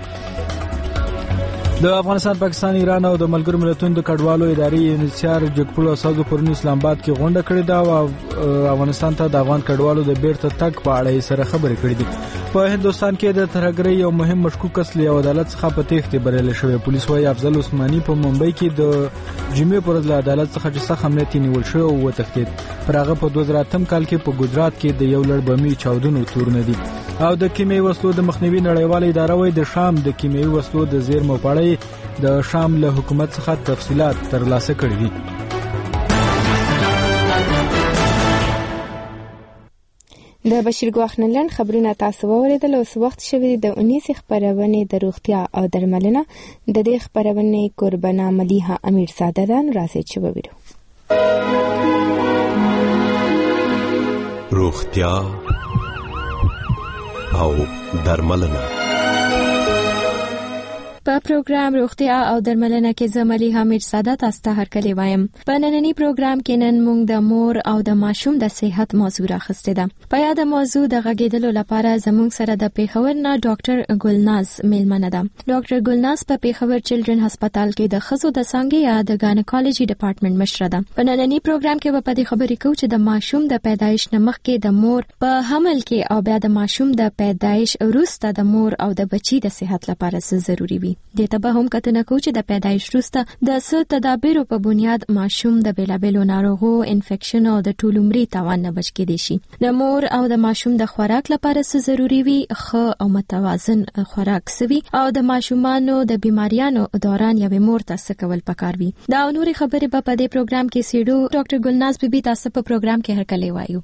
د افغانستان، پاکستان، ایران او د ملګرو ملتونو د کډوالو ادارې یونیسیار جګپول او ساوزو پرون اسلام آباد کې غونډه کړې ده او افغانستان ته د افغان کډوالو د بیرته تګ په اړه سره خبرې کړې دي. په هندوستان کې د ترهګرۍ یو مهم مشکوک کس له عدالت څخه په تېښتې بریالی شوی. پولیس وايي افضل عثماني په ممبئی کې د جمعې پر ورځ له عدالت څخه چې سخت امنیت نیول شوی او وتښتېد. پر هغه په 2008 کال کې په ګجرات کې د یو لړ بمي چاودنو تورونه دي. او د کیمیاوي وسلو د مخنیوي نړیواله اداره وايي د شام د کیمیاوي وسلو د زیرمو په اړه د شام له حکومت څخه تفصيلات ترلاسه کړي دي. د بشیر ګواخنلن خبرونه تاسو اوریدل. اوس وخت شوی د 19 خبرونه د روغتیا او درملنه د دې خبرونه قربانه مليحه امیر ساده دان راځي چې وګورو. روغتیا او درملنه. په پروګرام روغتیا او درملنه کې زه مليحه امیر ساده تاسو ته هرکلی وایم. په نننی پروګرام کې نن موږ د مور او د ماشوم د صحت موضوع راخسته ده. په یاد موضوع د غږیدلو لپاره زموږ سره د پیښور نه ډاکټر ګلناز میلمنه ده. ډاکټر ګلناز په پیښور چلډرن هسپتال کې د ښځو د څانګې یا د ګاینیکالوژي ډپارټمنټ مشره ده. په نننی پروګرام کې په دې خبرې کوو چې د ماشوم د پیدایش نه مخکې د مور په حمل کې او بیا د ماشوم د پیدایش وروسته د مور او د بچي د صحت لپاره څه ضروری وي. د ته به هم کتنه کوو چې د پیدایش وروسته د څه تدابیرو په بنیاد ماشوم د بیلابیلو ناروغو، انفیکشن او د ټول عمري تاوان نه بچ کېدی شي. د مور او د ماشوم د خوراک لپاره څه ضروری وي، ښه او متوازن خوراک سوي او د ماشومانو د بیماریانو دوران یوې مور ته څه کول پکار وي. دا نورې خبرې په دې پروګرام کې سیډو. ډاکټر ګلناز بیبي تاسو په پروګرام کې هرکلی وایو.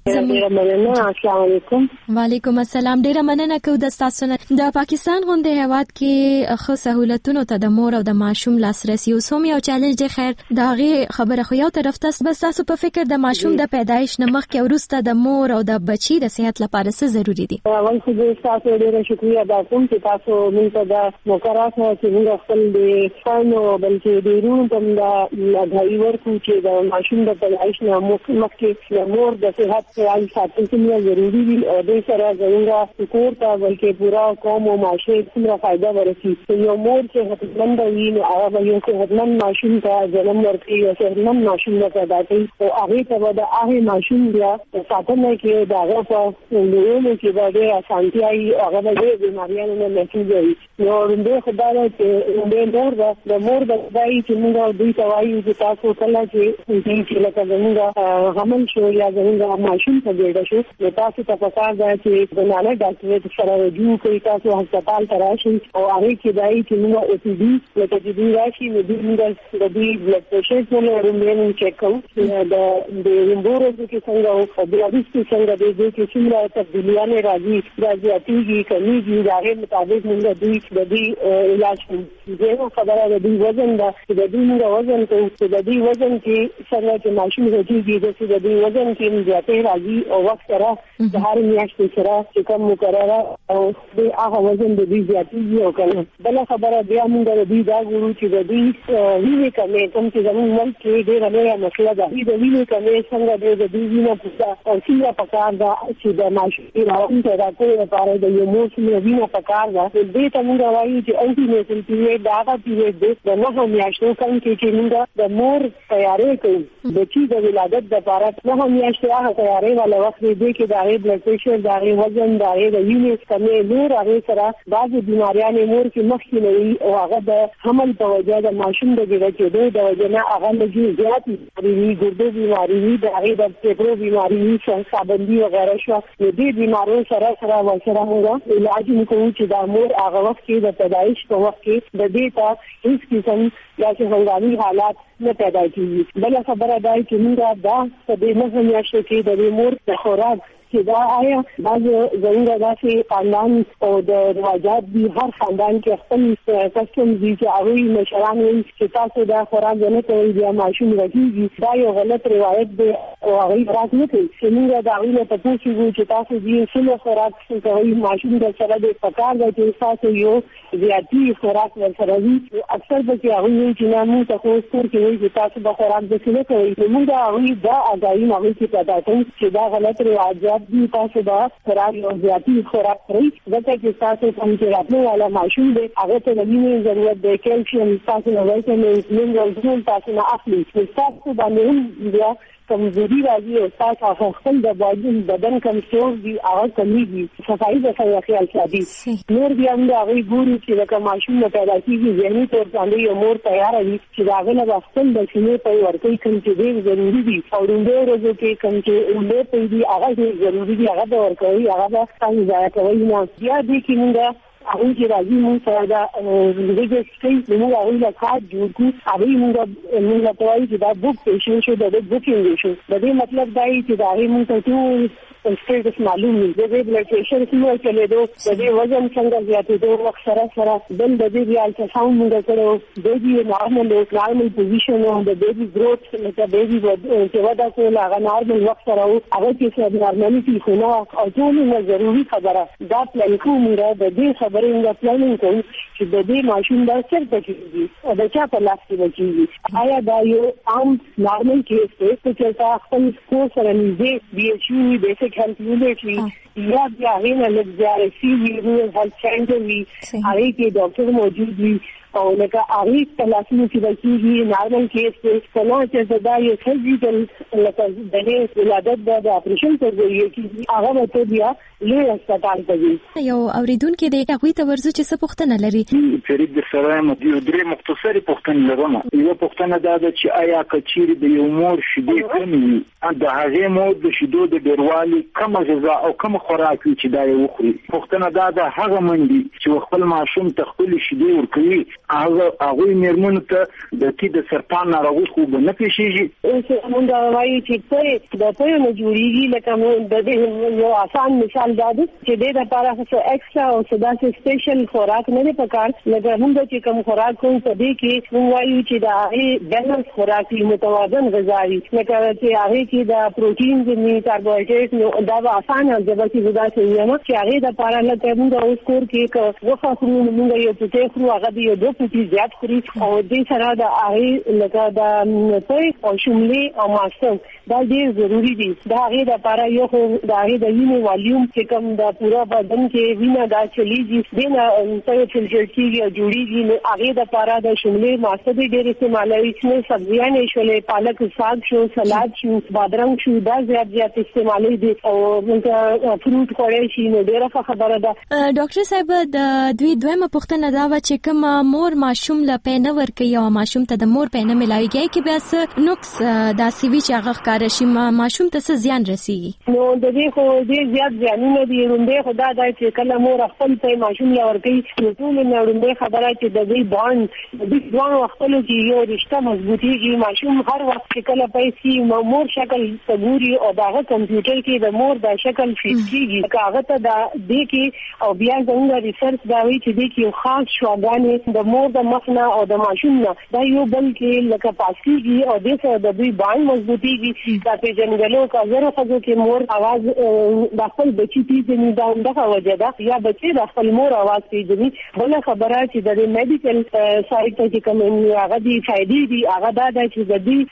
السلام علیکم. وعلیکم السلام. ډیره مننه کوم د تاسو نه. د پاکستان غونډه هیواد کې ښه سہولتونو ته د مور او د ماشوم لاسرسي او سومي او چیلنج خیر دا غي خبره خو یو طرف ته بس تاسو په فکر د ماشوم د پیدایش نه مخکې ورسته د مور او د بچي د صحت لپاره څه ضروری دي؟ اول خو تاسو ډیره شکریا ادا کوم چې تاسو موږ ته د مقرره چې موږ خپل د فانو بلکې د روم په لږای ورکو چې د ماشوم د پیدایش نه مخکې د مور د صحت خیال ساتل څومره ضروری دي او د سره زموږه کور ته بلکې پورا قوم او معاشره څومره فائدہ ورسي. یو مور چې صحتمند وي نو هغه یو صحتمند ماشوم ته جنم ورکړي او صحتمند ماشوم ته پیدا کوي او هغه ته د هغه ماشوم بیا ساتنه کې دا هغه په لویو کې د اسانتیا هغه د بیماریانو نه محفوظ وي. نو د خدای ته د مور د دای چې موږ دوی ته وایو چې تاسو کله چې لکه زموږ حمل شو یا زموږ ماشوم ته ګډه شو نو تاسو ته پکار ده چې د ناله ډاکټر سره رجوع کوي. تاسو هسپتال ته راشئ او هغه کې دای چې موږ او پی ډي لکه چې دوی راشي نو دوی موږ د دوی بلډ پرشر څنګه رومبین چیک کوو د رومبورو کې څنګه او د اډیس څنګه د دې کې څومره تبدیلیاں راځي راځي کمیږي دا غي مطابق موږ د دې علاج کوو. دغه خبره د دې وزن دا د دې موږ وزن کوو چې د دې وزن کې څنګه چې ماشوم راځي د دې وزن کې زیاتې راځي او وخت سره د هر میاشتې سره چې کوم مقرره او د هغه وزن د دې زیاتې او کنه. بل خبره بیا موږ د دې دا ګورو چې د دې وینې کمې کوم چې زموږ ملک کې ډېره لویه مسله ده. د وینې کمې څنګه د دې وینې پوښتنه او څنګه پکار ده چې د ماشومې راوړل پیدا کولو لپاره د یو مور څخه وینې پکار ده. دې ته موږ وایو چې انټي نیټل پیریډ دا هغه پیریډ دی د 9 میاشتو کم کې چې موږ د مور تیاری کوو د چې د ولادت لپاره 9 میاشتې هغه تیاری والا وخت دی چې د هغې بلډ پریشر د هغې وزن د هغې د وینې کمې نور هغې سره بعضې بیماریانې مور کې مخکې نه وي او هغه د حمل په وجه د ماشوم د ګډه کېدو د وجه نه هغه لږې زیات بیماري وي ګردو بیماري وي د هغې د پېپړو بیماري وي سابندي وغیره شوه نو دې بیماریو سره ورسره موږ علاج کوو چې دا مور هغه وخت کې د پیدایش په وخت کې د دې ته هېڅ قسم داسې هنګامي حالات نه پیدا کېږي. بله خبره دا چې موږ دا په دې 9 میاشتو کې د دې مور د خوراک چې دا آیا بعض زموږ داسې خاندان او د رواجات دي هر خاندان کې خپل کسټم دي چې هغوی مشران وایي چې تاسو دا خوراک نه کوئ بیا ماشوم رهیږي. دا یو غلط روایت دی او هغوی خوراک نه کوي چې موږ د هغوی نه تپوس وکړو چې تاسو دې څنګه خوراک کوئ ماشوم درسره د پکار دی چې تاسو یو زیاتي خوراک ورسره وي. اکثر به چې هغوی وایي چې نه موږ ته خو کور کې وایي چې تاسو به خوراک داسې نه کوئ نو موږ د هغوی دا اګاهي هغوی کې پیدا کوو چې دا غلط روایات دي تاسو به خوراک یو زیاتي خوراک خورئ ځکه چې تاسو کوم چې راتلو والا ماشوم دی هغه ته د وینې ضرورت دی کیلشیم تاسو نه وایټامینز منرالز تاسو نه اخلي تاسو باندې هم بیا کمزوري راځي او تاسو خپل د بدن کمزور دي هغه کمیږي صفایي د خیال ساتي نور بیا موږ هغه ګورو چې لکه ماشوم نه پیدا کیږي ذهني طور باندې یو مور تیار وي چې هغه له خپل د سینې په ورکې کوم چې ډېر ضروري دي او لومړی ورځو کې کوم چې لومړی په دې هغه ضروري دي هغه ورکوي هغه به تاسو ځای کوي نه بیا دې کې موږ هغه چې راځي موږ سره دا ريجستري موږ هغه له کارت جوړ کړو هغه موږ ته وایي چې دا بوک پیشن شو د بوکینګ شو د دې مطلب دا دی چې دا موږ ته ټول سټیټس معلوم دی د بلډ پریشر څنګه چلیدو د دې وزن څنګه زیاتېدو وخت سره بل د دې ریال څاوند موږ کړو د دې نارمل پوزیشن او د بیبي گروث لکه بیبي چې ودا کول هغه نارمل وخت سره هغه چې نارمالټي خو نه او ټول ضروري خبره دا پلان کوم د دې خبرې موږ پلانینګ کوو چې د دې ماشوم د چیرته کېږي او د چا په لاس کې کېږي آیا دا یو عام نارمل کیس دی چې تاسو خپل کور سره نږدې BHU بیسیک هیلث یونټ وي یا بیا هغې نه لږ زیارتي وي رویل هیلث سینټر وي هغې کې ډاکټر موجود وي او لکه هغې په لاسونو کې به کېږي نارمل کیس دی که نه چېرته دا یو سرجیکل لکه د دې ولادت د اپریشن په ذریعه کېږي هغه به ته بیا لوی هسپتال ته ځي. یو اورېدونکی دی هغوی ته ورځو چې څه پوښتنه لري. فرید درسره یم درې مختصرې پوښتنې لرم. یوه پوښتنه دا ده چې آیا که چیرې د یو مور شیدې کمې وي د هغې مور د شیدو د ډېروالي کومه غذا او کوم خوراک وي چې دا یې وخوري. پوښتنه دا ده هغه میندې چې خپل ماشوم ته خپلې شیدې ورکوي هغوی مېرمنو ته د د سرطان ناروغي خو به نه پېښېږي. موږ وایو چې د پیو نه جوړېږي لکه د دې یو آسان مثال دا دی چې دې دپاره څه ایکسټرا او څه داسې سپیشل خوراک نه دی پکار لکه موږ چې کوم خوراک کوو په دې کې موږ وایو چې د هغې بیلنس خوراک وي متوازن غذا وي لکه چې هغې کې د پروټینز وي کاربوهایډریټ نو دا به اسانه ژبه کې غذا شوي یم چې هغې دپاره لکه موږ اوس کور کې که غوښه خورو نو موږ یو پوټی خورو هغه د یو 2 پوټي زیات خوري او دې سره د هغې لکه د پوی او شملې او ماسک دا ډېر ضروري دي د هغې دپاره یو خو د هغې د وینې والیوم چې کوم د پوره بدن کې وینه دا چلیږي دې نه پوی فلټر کېږي او جوړېږي نو هغې دپاره د شملې ماسک یې ډېر استعمالوي شنې سبزیانې شولې پالک ساګ شو سلاد شو بادرنګ شو دا زیات استعمالوي دي او فروټ خوړی شي نو ډېره ښه خبره ده. ډاکټر صاحب د دوی دویمه پوښتنه دا وه چې کوم مور ماشوم له پی نه ورکوي او ماشوم ته د مور پی نه ملاویږي کې بیا څه نقص داسې وي چې هغه ښکاره شي ماشوم ته څه زیان رسېږي. نو د دې خو ډېر زیات زیانونه دي. لومړی خو دا دی چې کله مور خپل پی ماشوم له ورکوي نو ټولو نه لومړی خبره چې د دوی بانډ د دوی دواړو خپلو کې یو رشته مضبوطېږي. ماشوم هر وخت چې کله پیسې مور شکل ته ګوري او د هغه کمپیوټر کې د مور دا شکل فیټ کېږي که هغه ته د دې کې او بیا زموږ ریسرچ دا وایي چې دې کې یو خاص شعاګانې د مور د مخ نه او د ماشوم نه دا یو بل کې لکه پاس کېږي او دې سره د دوی بانډ مضبوطېږي دا په جنګلو کا زره خزو کې مور आवाज د خپل بچی پیژني دا همدغه وجه ده یا بچی د خپل مور आवाज پیژني بل خبره چې د میډیکل سایت کې کوم هغه دي فائدې دي هغه دا چې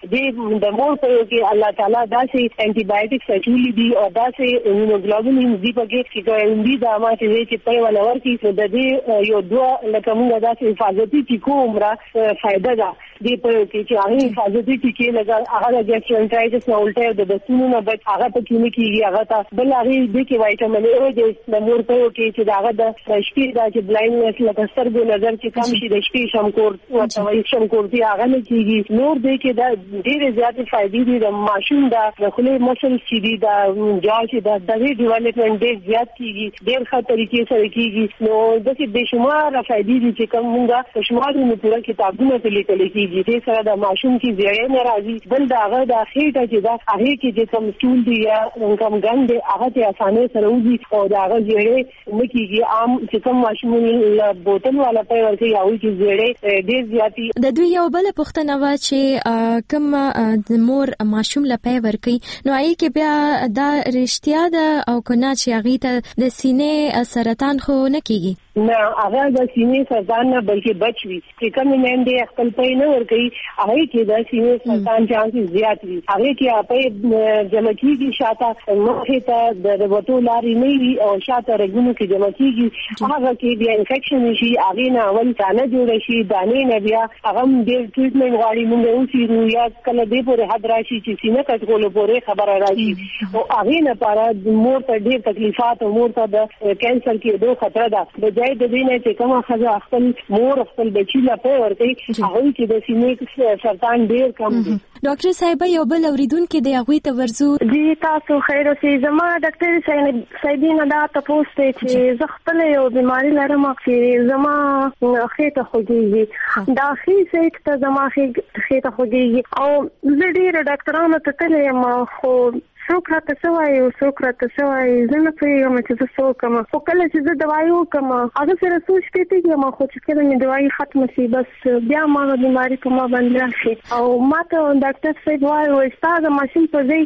د مور په کې الله تعالی داسې انټي بایوټکس اچولي دي او داسې ایمونوګلوبولین دي په کې چې ګوندې دا ما چې په ولور کې د دې یو دوه لکه موږ داسې حفاظتي ټیکو عمره فائدہ ده دی په کې چې هغه حفاظتي ټیکې لګا هغه د ګیسټرنټرایټس نه الټه د بسونو نه بچ هغه په کې نه کیږي هغه ته بل هغه د کې وایټامین ای د مور په کې چې هغه د شپې د چې بلایندنس لکه سترګو نظر چې کم شي د شپې شمکور او وایي شمکور دی هغه نه کیږي نور دی کې د ډېر زیاتې فائدې دي د ماشوم د خپل مسل چې دي د جاو چې د دغه ډیولپمنٹ ډېر زیات کیږي ډېر ښه طریقې سره کیږي نو د دې بشمار فائدې دي چې کوم موږ بشمار نه پوره کتابونه ته لیکل کیږي دې سره د ماشوم کې زیړې ناراضي بل دا هغه د خېټه چې دا هغه کې چې کوم سټول دی یا کوم ګند هغه ته اسانه سره وځي او دا هغه زیړې نه کیږي عام چې کوم ماشوم بوتل والا په ورته یاوي چې زیړې ډېر زیاتی د دوی یو بل پوښتنه و چې کوم د مور ماشوم لپاره ورکي نو آی کې بیا دا رښتیا ده او کنه چې هغه ته د سینې سرطان خو نه کیږي نه هغه د سینې سرطان نه بلکې بچوي چې کوم نن خپل په نه ورکي هغه کې د سینې سرطان چانس زیات وي هغه کې په جمع کیږي شاته مخې ته د وټو لاري نه وي او شاته رګونو کې جمع کیږي هغه کې بیا انفیکشن شي هغه نه اول ځانه جوړ شي دانې نه بیا هغه د ټریټمنټ غواړي موږ اوسې یا کله دې پورې حد راشي چې سینې کټکولو پورې خبره راشي او هغه نه پاره مور ته ډېر تکلیفات او مور ته د کینسر کې دوه خطر ده د دې نه چې کومه خزه خپل مور خپل بچی لا په ورته هغه کې د سینې سرطان ډېر کم دی ډاکټر صاحب یو بل اوریدونکو د هغه ته ورزو دي تاسو خیر اوسئ زما ډاکټر صاحبینه دا تاسو ته چې زه خپل یو بیماری لرم چې زما خېټه خوږیږي دا خېټه ته زما خېټه خوږیږي او زه ډېر ډاکټرانو ته تللی یم خو څوک راته سوای زه نه پوهېږم چې زه څه وکړم خو کله چې زه دوايي وکړم هغه سره څو شپې تېږم خو چې کله مې دوايي ختمه شي بس بیا ما بیماري په ما باندې راشي او ما ته ډاکټر صاحب وایي ستا د ماشین په ځای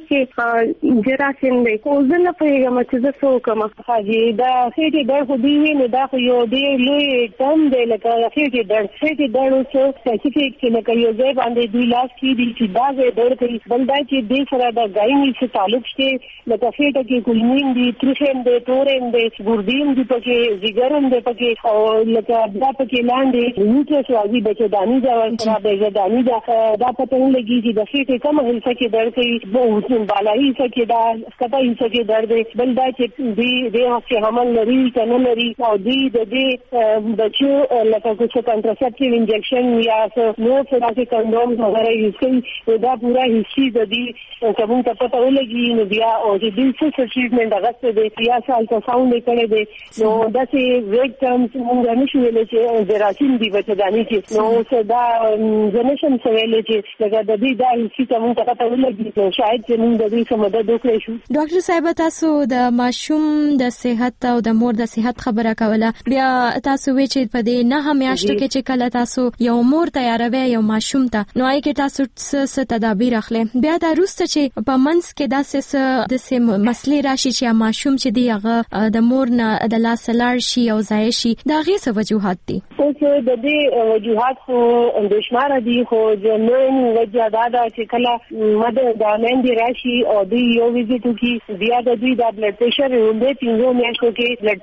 کې جراثیم دی خو زه نه پوهېږم چې زه څه وکړم حاجي دا خېټې درد خو دی وي نو دا خو یو ډېر لوی ټرم دی لکه خېټې درد اوس سپیسیفیک چې لکه یو ځای باندې دوی لاس کېږي چې دا ځای درد کوي بل دا چې دې سره د ګایني تعلق شته لکه خېټه کې کولمین دي تریشن دي تورن دي ګردین دي پکې زیګرن دي پکې او لکه دا پکې لاندې یوټرس راځي بچو دانی دا ورته به دانی دا پته نه لګي چې د خېټې کوم حصہ کې درد کوي په بالایي حصہ کې دا کته حصہ کې درد بل دا چې دی هغه حمل لري کنه لري او دی د دې بچو لکه څه کنټراسپټیو انجکشن یا نو څه راځي کندوم وغیرہ یوز کوي دا پورا هیڅ د دې کوم ته پته ولګي نو بیا او د دې څه ټریټمنټ هغه د بیا سالته ساوند کړي دي نو دا چې ویټ ټرمز موږ نشو ویلې چې جراثیم دی بچداني چې نو څه دا جنریشن سویلې چې لکه د دې دا هیڅ ته موږ ته ولګي نو شاید چې موږ د دې سم مدد وکړو شو ډاکټر صاحب تاسو د ماشوم د صحت او د مور د صحت خبره کوله بیا تاسو وی چې په دې نه همیاشت کې چې کله تاسو یو مور تیاروي یو ماشوم ته نو آی کې تاسو څه تدابیر اخلي بیا دا روسته چې په منځ کې دا د سیم مسلې راشي چې ماشوم چې دی هغه د مور نه د لاس لار شي او ځای شي دا غي څه وجوهات دي اوس د دې وجوهات خو اندېښمار دي خو د نن وجه دا ده چې کله مده د نن راشي او د یو ویزیټ کی بیا د دوی د بلډ پريشر روندې پینځو میاشتو کې بلډ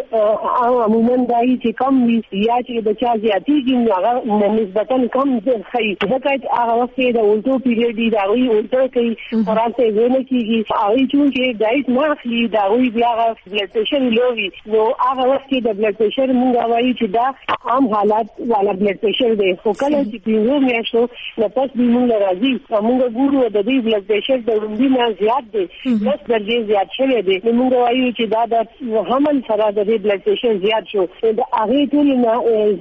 پريشر عموما دای چې کم وي یا چې بچا زیاتېږي هغه نسبتا کم ځای ځکه هغه وخت د اولټو پیریډ دی دا وی اولټو کوي خورانته ونه کیږي او چې ډایټ نه اخلي دا وی بیا بلډ پريشر لوي نو هغه وخت د بلډ پريشر موږ وایي چې دا عام حالات والا بلډ پريشر دی خو کله چې پیژو میاشتو نه پس دی موږ راځي موږ ګورو د دې بلډ پريشر د وندې نه زیات دی بس درجه زیات شوی دی موږ وایو چې دا د حمل سره د دې بلډ پريشر زیات شو د هغه ټول نه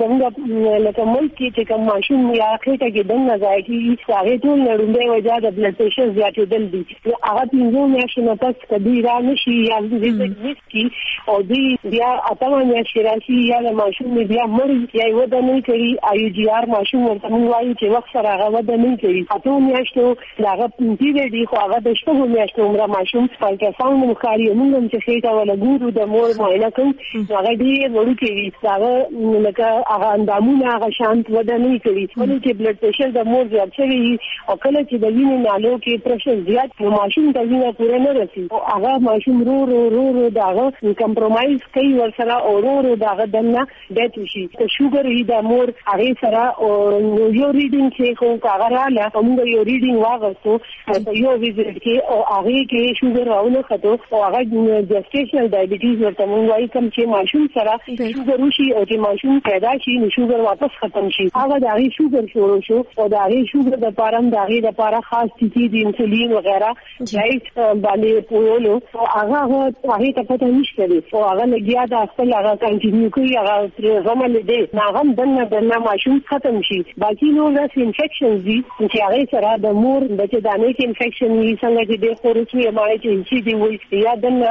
زموږ لکه ملک کې چې کوم ماشوم یا خېټه کې دنه ځای کې هغه ټول نه وجه د بلډ پريشر زیاتېدل دي هغه 5 میاشتې نه پس کدي را نشي یا د نسکی او دی بیا اتمه میاشتې راشي یا د ماشوم بیا مړ یا وده نه کوي IUGR ماشوم ورته موږ وایو چې وخت سره هغه وده نه کوي. اته میاشتو هغه پیریډ دی خو هغه د 6 میاشتو عمر ماشوم الټراساوند مخاري موږ هم چې خېټه ولا ګورو د مور معاینه کوي هغه دی وړو کوي هغه لکه هغه اندامونه هغه شانت وده نه کوي ولې چې بلډ پريشر د مور زیات شوی او کله چې د وینې نالو کې پريشر زیات نو ماشوم ته وینه پوره نه رسي او هغه ماشوم رو داغه کمپرمایز کوي ورسره او رو داغه دنه ډیت شي ته شوګر هی د مور هغه سره او یو ریډینګ چې کوم هغه رااله موږ یو ریډینګ واغستو یو ویزیټ کې او هغه کې شوګر راونه خطو او هغه جسټیشنل ډایبټیز ورته موږ وایي کوم چې ماشوم سره شوګر وشي او چې ماشوم پیدا شي نو شوګر واپس ختم شي هغه د هغه شوګر شروع شو او د هغه شوګر د پارم د هغه لپاره خاص ټیټي د انسولین وغیرہ رائټ باندې پوهولو او هغه ته پته نشته دی او هغه لګیا د خپل هغه کنټینیو کوي هغه زموږ دی هغه دنه ماشوم ختم شي باقي نو د انفیکشن دي چې هغه سره د مور د دانې کې انفیکشن وي څنګه چې د خورچوي مړی چې دی وي یا دنه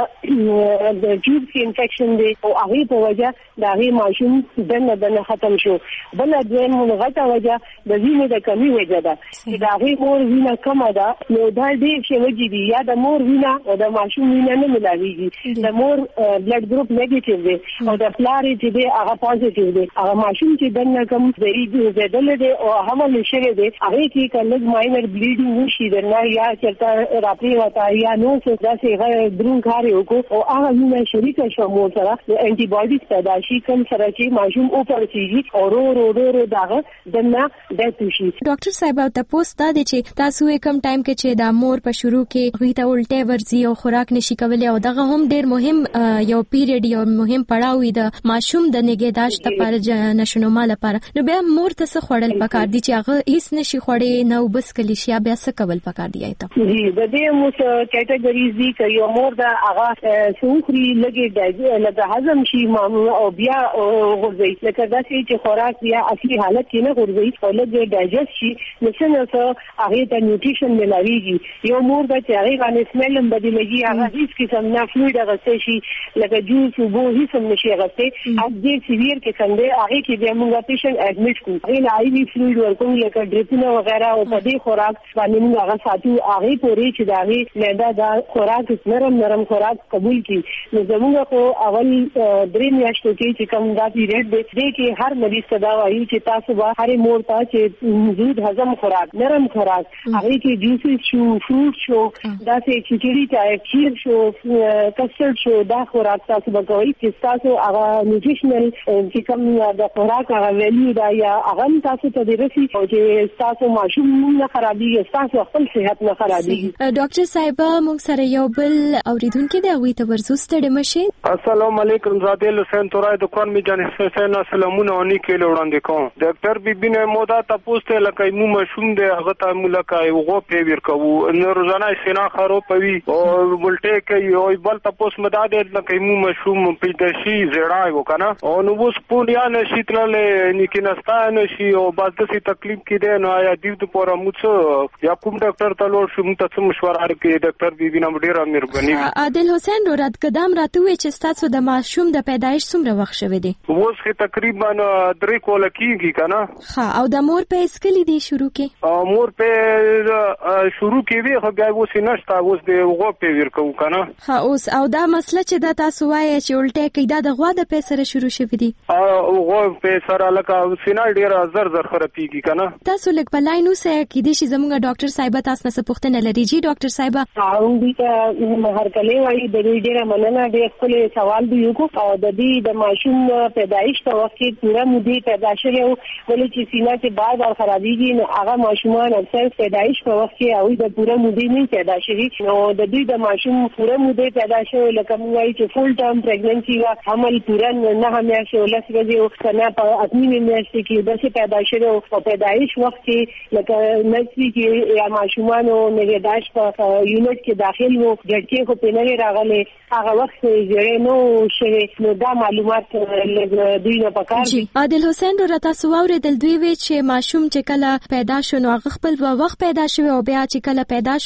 د جوب کې انفیکشن دی او هغه په وجه د هغه ماشوم دنه ختم شو بل د غټه وجه د وینې د کمی وجه ده چې د هغه مور وینه کمه ده نو دا دې چې وجې دی یا د مور وینه او د ماشوم وینه نه ملاويږي د مور بلډ ګروپ نیگیټیو دی او د پلار چې دی هغه پوزټیو دی هغه ماشوم چې دنه کم زیدل دی او حمل شوی دی هغه کې کله ماینر بلیډینګ وشي درنه یا چې راپری وتا یا نو څه داسې غیر درون کار وکړو او هغه وینه شریکه شو مور سره د انټي باډیز پیدا شي کوم سره چې ماشوم اوپر کیږي او رو داغه دنه د شي. ډاکټر صاحب تاسو ته د چې تاسو کم ټایم کې چې د مور په شروع کې غوي ته الټه ورزي او خوراک نشي کولای او دغه هم ډیر مهم یو پیریډ یو مهم پړاو دی د ماشوم د نگهداشت لپاره نشونما لپاره نو بیا مور ته څه خورل پکار دي چې هغه هیڅ نشي خوړې نو بس کلی شي بیا څه کول پکار دی ته جی د دې مو کټګوریز دي چې یو مور دا هغه سوخري لګي لکه هضم شي او بیا غوځي لکه دا چې خوراک بیا اصلي حالت کې نه غوځي او لګي ډایجست شي نشنه هغه ته نیوټریشن ملاويږي یو مور دا چې هغه باندې سمل هم بدلېږي هغه هیڅ قسم نه فلوید غوښتي شي لکه جوس او بو هیڅ هم نشي غوښتي اګ دې سیویر کې څنګه هغه کې به موږ پیشنټ اډمیټ کوو هغه آی وی فلوید ورکوم لکه ډریپونه وغیرہ او په دې خوراک باندې موږ هغه ساتو هغه پوری چې دا معده دا خوراک نرم خوراک قبول کړي نو زموږ په اول درې میاشتو کې چې کوم دا پیریډ دی کې هر مریض ته دا وایي چې تاسو به هر مور ته چې زود هضم خوراک نرم خوراک هغه کې جوسز شو فروټ شو دا چې کھچڑی چای کھیر شو کسټرډ شو دا خوراک تاسو به کوئ چې تاسو هغه نیوټریشنل چې کوم د خوراک هغه ویلیو دا یا هغه تاسو ته درسي او چې تاسو ماشوم نه خرابېږي تاسو خپل صحت نه خرابېږي. ډاکټر صاحب موږ سره یو بل اوریدونکو دی هغه ته ورزو ستړي مشه. السلام علیکم زادل حسین تورای د کون می جان حسین سلامونه ونی کې وړاندې کوم. ډاکټر بیبي نه مودا تاسو ته لکه مو مشوم دی هغه ته ملکه یو په ور کوو نو روزانه سینا خرو پوي او ولټه کوي او بل تاسو مداد لکه مو مشوم پیدشي زړای وکنه او نو وس پونیا نشي ترلې نکینستا نشي او باز د تکلیف کې دی نو یا دیو د پوره موڅ یا کوم ډاکټر ته لور شم ته مشوره کوي ډاکټر بیبي نه ډیره مهرباني. عادل حسین رات قدم راتوي چې تاسو د ماشوم د پیدایش څومره وخت شوه دی؟ اوس کې تقریبا 3 کول کېږي کنه. ها او د مور په اسکلی دی شروع کې مور په شروع کې وی خو بیا اوس نشته اوس د غو په ور کو کنه. ها اوس او دا مسله چې دا تاسو وایي چې الټه کې دا د غوا د پیسره شروع شوی دی غو په سره لکه سینا ډیر زر خرابېږي کنه. تاسو لک بلای نو سه کې دي چې زموږ ډاکټر صاحب تاسو نه پوښتنه لري جی ډاکټر صاحب او دې هر کله وایي د دې ډیره مننه ډیر خپل سوال دی یو او د دې د ماشوم پیدایش په وخت کې پوره مودې پیدا شوی او ولې چې سینا کې بعد او خرابېږي نو هغه ماشومان اکثر پیدایش په وخت کې او د پوره مودې نه پیدا شوی نو د دې د ماشوم پوره مودې پیدا شوی لکه موږ وایي چې فول ټرم پریګننسي وا حمل پوره نه همیشه ولس ورځي او کنه په اټمي میاشتې کې د څه پیدا شوی او پیدایش وخت کې لکه نسوي کې یا ماشومانو نگهداشت په یونټ کې داخل وو جړکې خو په نه راغلي هغه وخت یې نو شوی نو دا معلومات دوی نه پکار دي. عادل حسین را تاسو اوریدل دوی وی چې ماشوم چې کله پیدا شونه هغه خپل وخت پیدا شوی او بیا چې کله پیدا شونه هغه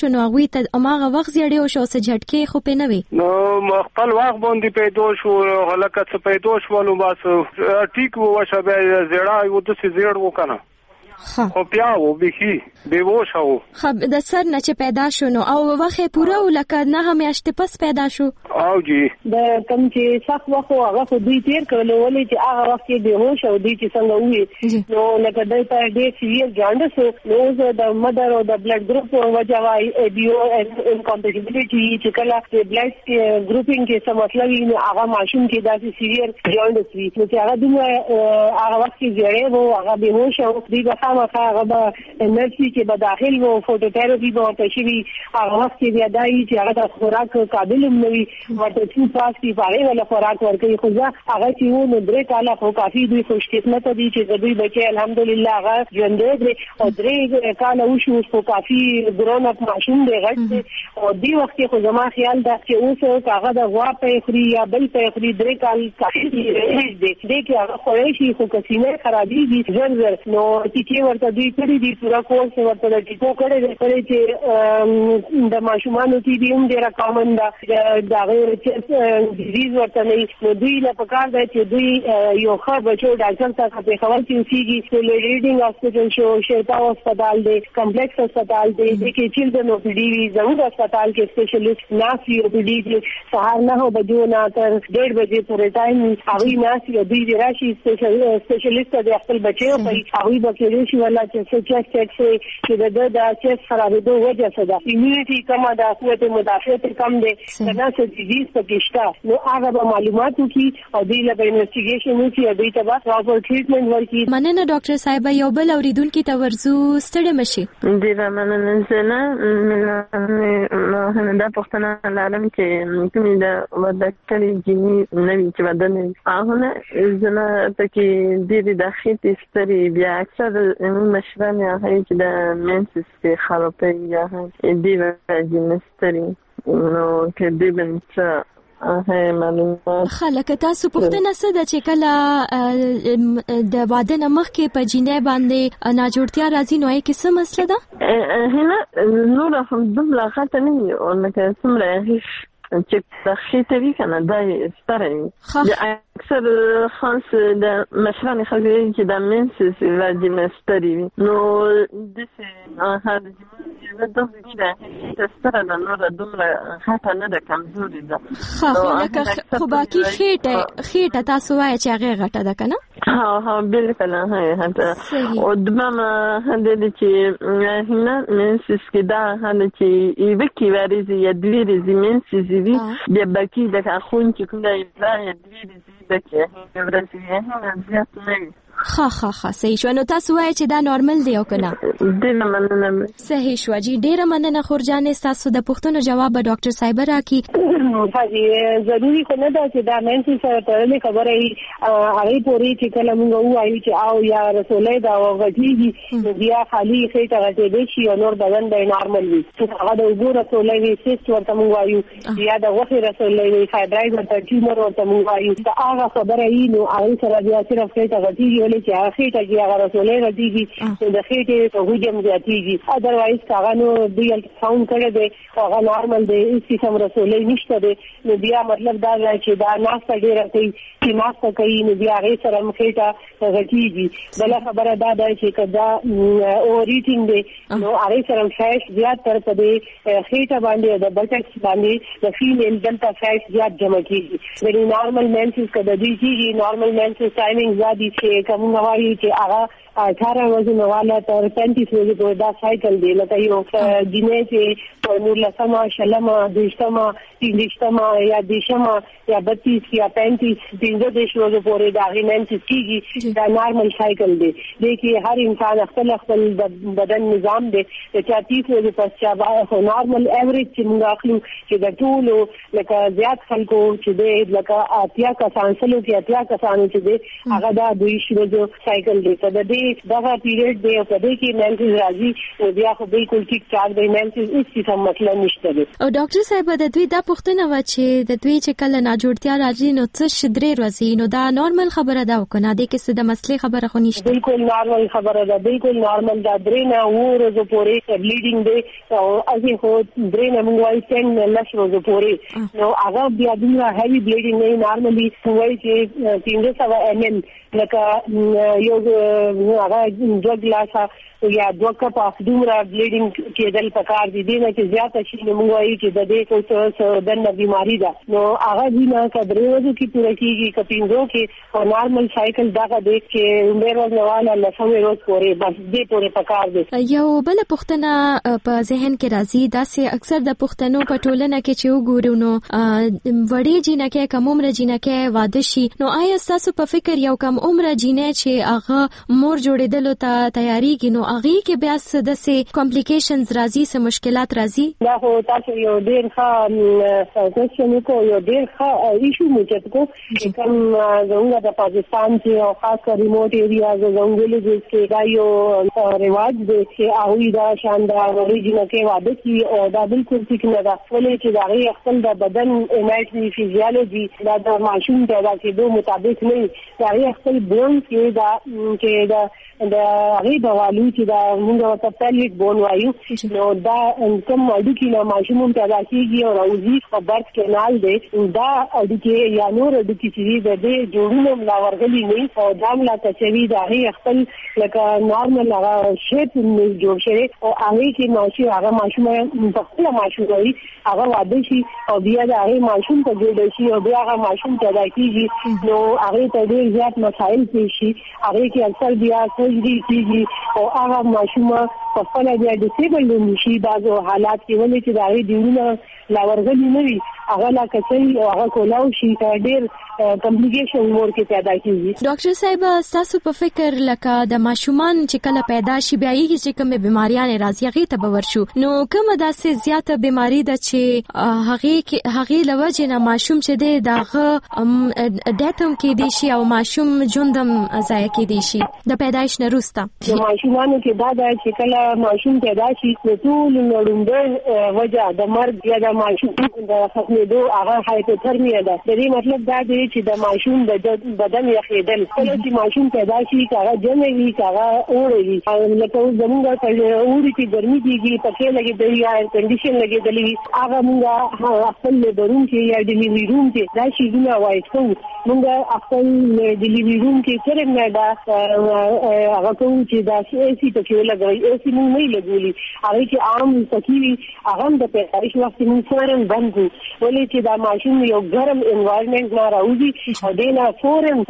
ته اماغه وخت زیړې شو څه جټکې خو په نه وي نو خپل وخت باندې پیدا شو هلکه څه پیدا شو نو بس ټیک وو شبه زیړا یو د زیړ وکنه خو بیا و بخي بیوش او خب د سر نه چې پیدا شو نو او وخت پوره ولکه نه همیاشته پس پیدا شو او جی د کم چې صح وخت هغه خو دوی تیر کړل ولې چې هغه وخت کې بیهوش او دوی چې څنګه وي نو لکه د ته ډېر سیریس جانډس نو د مدر او د بلډ ګروپ وجه وايي بیو انکمپیټیبিলিټي چې کله د بلډ ګروپینګ کې څه مطلب نو هغه ماشوم کې داسې سیریس جانډس وي نو چې هغه دوی هغه وخت کې زیړې وو هغه بیهوش او دوی به هغه به انرژي کې به داخل وو فوټوتراپي به ورته شي هغه وخت کې بیا دای چې هغه د خوراک قابل هم نه وي ورته چې پاس کې پاره ولا خوراک ورکوي خو هغه چې وو نو درې کاله خو کافي دوی خوش قسمت دي چې دوی بچي الحمدلله هغه ژوند دي او درې کاله وشو خو کافي ګرون اپ ماشوم دی غټ او دی وخت کې خو زما خیال دا چې اوس هغه د غوا په خري یا بل په خري درې کال کافي دی کې هغه خوري شي خو کسینه خرابي دي زر نو چې ورته دوی کړی دي پورا کورس ورته د ټیکو کړی چې د ماشومانو ټي بي هم ډیره کامن ده د غیر چې ډیزیز ورته نه نو دوی له پکار دی چې دوی یو ښه بچو ډاکټر ته په خبر کې اوسېږي چې ریډینګ هاسپټل شو شیرپا هسپتال دی کمپلیکس هسپتال دی کې چلډرن او پی ډي وی زموږ هسپتال کې سپیشلیست ناسي او پی ډي کې سهار 9 بجو نه تر 1:30 بجې پورې ټایم هغوی ناسي او دوی راشي سپیشلیست د خپل بچو په هغوی به کې ولا چې چیست چې د چیست خرابېدو وجه څه ده ایمیونټي کمه ده قوت مدافعت کم دی کنه څه ډیزیز پکې شته نو هغه به معلومات وکړي او دوی له انویسټیګیشن وکړي او دوی ته به پراپر ټریټمنټ ورکړي مننه ډاکټر صاحب یو بل اوریدونکي ته ورزو ستړي مشي ډیره مننه زنه دا پښتنه لرم چې کومې د ودکري جنی نوی چې بدن هغه زنه پکې ډیره د خېټې ستړي بیا اکثر مشران یا هي چې د منسس کې خرابې یا هي دی ورجنستري نو کې دی بنڅ هه معلومات خلک تاسو پوښتنه څه ده چې کله د واده نه مخکې په جینۍ باندې ناجوړتیا راځي نو یې کې څه مسله ده هنا نور هم دومره غته نه وي او لکه څومره هیڅ چې د خېټې وی کنه دا ستاره اکثر خاص د مشران خلک چې د منسس ورجنستري نو دسه هغه د ستاره د نور دومره غته نه ده کمزوري ده خو لکه خو باقي خېټه تاسو وایي چې هغه غته ده کنه ها بالکل هغه او د ماما هند چې هنا منسس کې دا هند چې ایوکي ورزي یا دوی رزي منسس وی بیا باقي د خون چې کوم دی یا دوی رزي دکې ورزي هغه زیات نه ها صحیح شو نو تاسو وایي چې دا نارمل دی او کنه ډیره مننه صحیح شو جی ډیره مننه خورجان تاسو د پښتنو جواب ډاکټر صاحب راکړي حاجی ضروری خو نه ده چې دا منسي سره تړلې خبره ای هغه پوری چې کله موږ وایو چې او یا رسولې دا وغږیږي بیا خالی خېټه غټې شي او نور بدن به نارمل وي چې هغه د وګور رسولې وي سیست ورته موږ وایو یا د وخت رسولې وي فایبرایډ ورته ټیومر ورته موږ وایو دا هغه خبره ای نو هغه سره بیا صرف خېټه غټېږي چې هغه خېټه کې هغه رسولې غټېږي د خېټې په حجم زیاتېږي ادروایز هغه نو دوی فاوند کړی دی هغه نارمل دی هیڅ هم رسولې نشته دی نو بیا مطلب دا چې دا ناسته ډېره کوي چې ناسته کوي نو بیا هغې سره هم خېټه غټېږي بله خبره دا ده چې که دا اوور ایټینګ دی نو هغې سره هم فیش زیات تر په دې خېټه باندې د بټکس باندې د فیمیل دلته فیش زیات جمع کېږي یعنې نارمل مینسز که د دوی کېږي نارمل مینسز ټایمنګ دا دي چې که موږ وایو چې هغه 18 ورځې والا تر 35 ورځې پورې دا سایکل دی لکه یو جینۍ چې په 19مه 20مه 23مه یا 30مه یا 32 یا 35 15 ورځې پورې دا مینسز کېږي دا نارمل سایکل دی کې هر انسان خپل بدن نظام دی چې 30 ورځې پس چې نارمل ایوریج چې موږ اخلو چې د ټولو لکه زیات خلکو چې دی لکه 80 کسان سلو کې 80 کسانو چې دی هغه دا 2 ورځو سایکل دی. په دې دغه پیریډ دی او په دې کې مینسز راځي نو بیا خو بالکل ټیک ټاک دی، مینسز هیڅ هم مسله نشته دی. او ډاکټر صاحب د دوی دا پوښتنه و چې د دوی چې کله ناجوړتیا راځي نو څه شدري ورځي، نو دا نارمل خبره ده او کنه دې کې څه د مسلې خبره خو نشته؟ بالکل نارمل خبره ده، بالکل نارمل ده. درې نه ورځې پورې بلیډینګ دی او اځي خو درې نه موږ وایي 10 ورځې پورې نو هغه بیا دومره هیوي بلیډینګ نه نارملی وایي چې 300 ml لکه یو هغه دوه ګلاسه یا دوه کپ اف دومره بلیډینګ کېدل پکار دي. دې نه چې زیاته شي نو موږ وایي چې د دې څه دنه بیماری ده نو هغه نه کډري وځي کې پوره کیږي کپینګو کې او نارمل سایکل دغه دې چې عمر نواله لسمه ورځ پورې بس دې پورې پکار دي. یو بل پوښتنه په ذهن کې راځي دا چې اکثر د پښتنو په ټولنه کې چې وګورو نو وړي جنکه کم عمر جنکه واده شي نو آیا تاسو په فکر یو کم عمر جنې چې هغه مور جوړېدل ته تیاری کې نو هغه کې بیا څه د کمپلیکیشنز راځي، څه مشکلات راځي؟ دا خو تاسو یو ډیر ښه کوېسچن وکړو، یو ډیر ښه ایشو مو چت کو چې کوم زموږ د پاکستان کې او خاص کر ریموټ ایریاز زموږ ویلیجز کې دا یو رواج دی چې هغوی دا شاندار وړي جنکې واده کوي او دا بالکل ټیک نه ده، ولې چې د هغې خپل د بدن اناټمي فزیالوجي دا د ماشوم پیدا کېدو مطابق نه وي. د هغې خپل بون کې د هغې بوالو چې دا موږ ورته پیلویک بون وایو نو دا کوم اډوکي نه ماشوم پیدا کېږي او راوځي او برث کینال دی دا اډوکي یا نور اډوکي چې د دې جوړونو ملا ورغلي نه او دا ملا تچوي د هغې خپل لکه نارمل هغه شیپ جوړ شوی او هغې کې ماشي هغه ماشوم په خپله ماشوم وایي هغه واده شي او بیا د هغې ماشوم ته جوړ شي او بیا هغه ماشوم پیدا کېږي نو هغې ته ډېر زیات مسایل پیښ شي. هغې کې اکثر بیا سرجري کېږي او هغه ماشومه په خپله بیا ډسیبل شي بعضو حالات کې، ولې چې د هغې ډیرونه لا ورغلي نه وي هغه لا کچوي او هغه کولاو شي ډېر کمپلیکیشن مور کې پیدا کېږي. ډاکټر صاحب ستاسو په فکر لکه د ماشومان چې کله پیدا شي بیا یې چې کومې بیماریانې راځي هغې ته به ورشو نو کومه داسې زیاته بیماري ده چې هغې له وجې نه ماشوم چې دی د هغه ډیت هم کېدی شي او ماشوم ژوند هم ضایع کېدی شي د پیدایش نه وروسته؟ د ماشومانو کې دا ده چې کله ماشوم پیدا شي نو ټول لومړۍ وجه د مرګ یا د ماشوم د ختمېدو هغه هایپوترمیا ده. د دې مطلب دا دی چې د ماشوم د بدن یخېدل کله چې ماشوم پیدا شي هغه جمع وي هغه اوړی وي لکه اوس زموږ په اوړي کې ګرمي کېږي پکې لګېدلي یا ایر کنډیشن لګېدلی وي هغه موږ خپل لیبروم کې یا ډیلیوري روم کې دا شیزونه وایډ کوو موږ خپل ډیلیوري روم کې څرنګه دا هغه کوو چې دا AC پکې ولګوي AC موږ نه لګولي هغې کې عام پکې وي هغه هم د پیدایش وخت موږ فورن بند کړو ولې چې دا ماشوم یو ګرم انوایرمنټ نه راوځي او دې نه فورن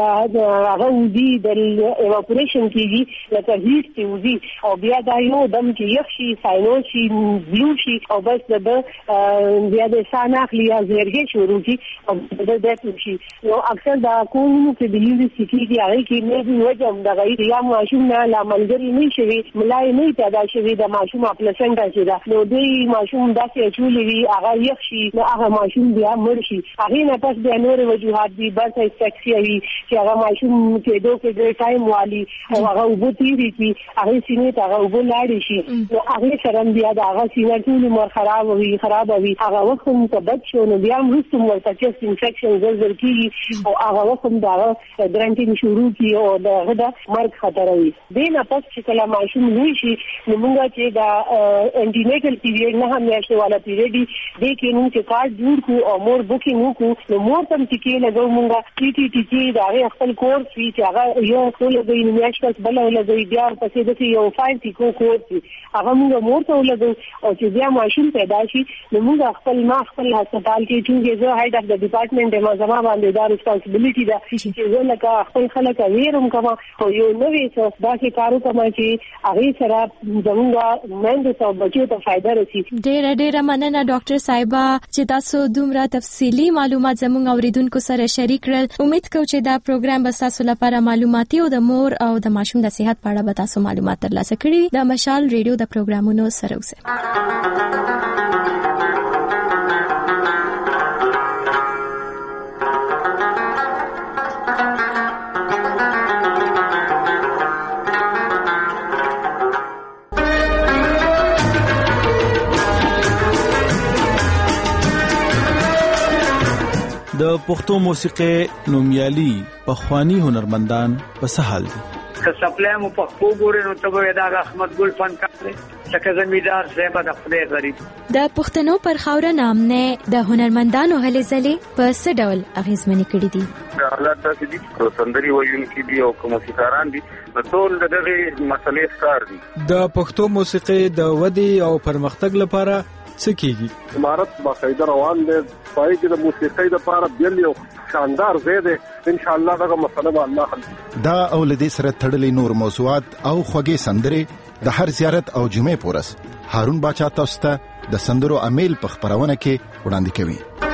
هغه وځي د ایواپوریشن کېږي لکه هیټ چې وځي او بیا دا یو دم چې یخ شي ساینوز شي بلو شي او بس د بیا د ساه نه اخلي یا زیرګې شروع شي او د ډیت وشي نو اکثر دا کورونو کې ډیلیوري چې کېږي هغې کې مې وجه همدغه یا ماشوم نه لا ملګري نه شوي ملای نه پیدا شوي د ماشوم پلسنټا چې ده نو دوی ماشوم داسې اچولی وي هغه یخ شي نو هغه ماشوم بیا مړ شي هغې نه پس بیا نورې وجوهات دي بس ایسپکسیا وي چې هغه ماشوم کېدو کې ډېر ټایم والي او هغه اوبه تېرې کړي هغې سینې ته هغه اوبه لاړې شي نو هغې سره هم بیا د هغه سینه ټول عمر خرابه وي هغه وخت هم که بد شو نو بیا هم وروسته هم ورته چست انفیکشن زر کېږي او هغه وخت هم د هغه ګرنټینګ شروع کړي او د هغه د مرګ خطره وي. دې نه پس چې کله ماشوم لوی شي نو موږ چې د انټینیټل پیریډ 9 میاشتې والا پیریډ دی دې کې موږ چې کارډ جوړ کړو او مور بوکینګ وکړو نو مور ته هم ټیکې لګوو موږ ټیکې د هغې خپل کورس وي چې هغه یو ولګوي نو میاشت پس بله ولګوي بیا ورپسې داسې یو 5 ټیکو کورس وي هغه موږ مور ته ولګوو او چې بیا ماشوم پیدا شي نو موږ خپل هسپتال کې چونکې زه هیډ اف د ډپارټمنټ یم زما باندې دا ریسپانسبلیټي ده چې زه لکه خپل خلک اویر هم کوم او یو نوې څه داسې کار وکړم چې هغې سره زموږ میندو ته او بچیو ته فایده رسي. ډېره مننه ډاکټر صاحبه چې تاسو دومره تفصیلي معلومات زموږ اوریدونکو سره شریک کړل. امید کوم چې دا پروګرام به تاسو لپاره معلوماتي او د مور او د ماشوم د صحت په اړه به تاسو معلومات ترلاسه کړي. د مشال ریډیو د پروګرامونو سره اوسئ. د پښتو موسیقي نومیالي پخوانی هنرمندان په څه حال دي؟ که سپلای مو پښتو ګورې نو ته به دا احمد ګل فنکار دی لکه زمیندار صاحب د خدای غریب. د پښتنو پر خاوره نامنه د هنرمندانو هلې ځلې په څه ډول اغیزمنې کړې دي؟ حالات داسې دي چې سندري ویونکي دي او موسیقاران دي ټول دغه مسلې ښکار دي. د پښتو موسیقي د ودې او پرمختګ لپاره څه کیږي؟ امارت باقاعده روان دی پای کې د موسیقۍ لپاره بیل یو شاندار ځای دی ان شاء الله دغه مسله به الله حل. دا او لدې سره تړلې نور موضوعات او خوږې سندرې د هر زیارت او جمعې پورس هارون باچا تاسو ته د سندرو امیل په خبرونه کې وړاندې کوي.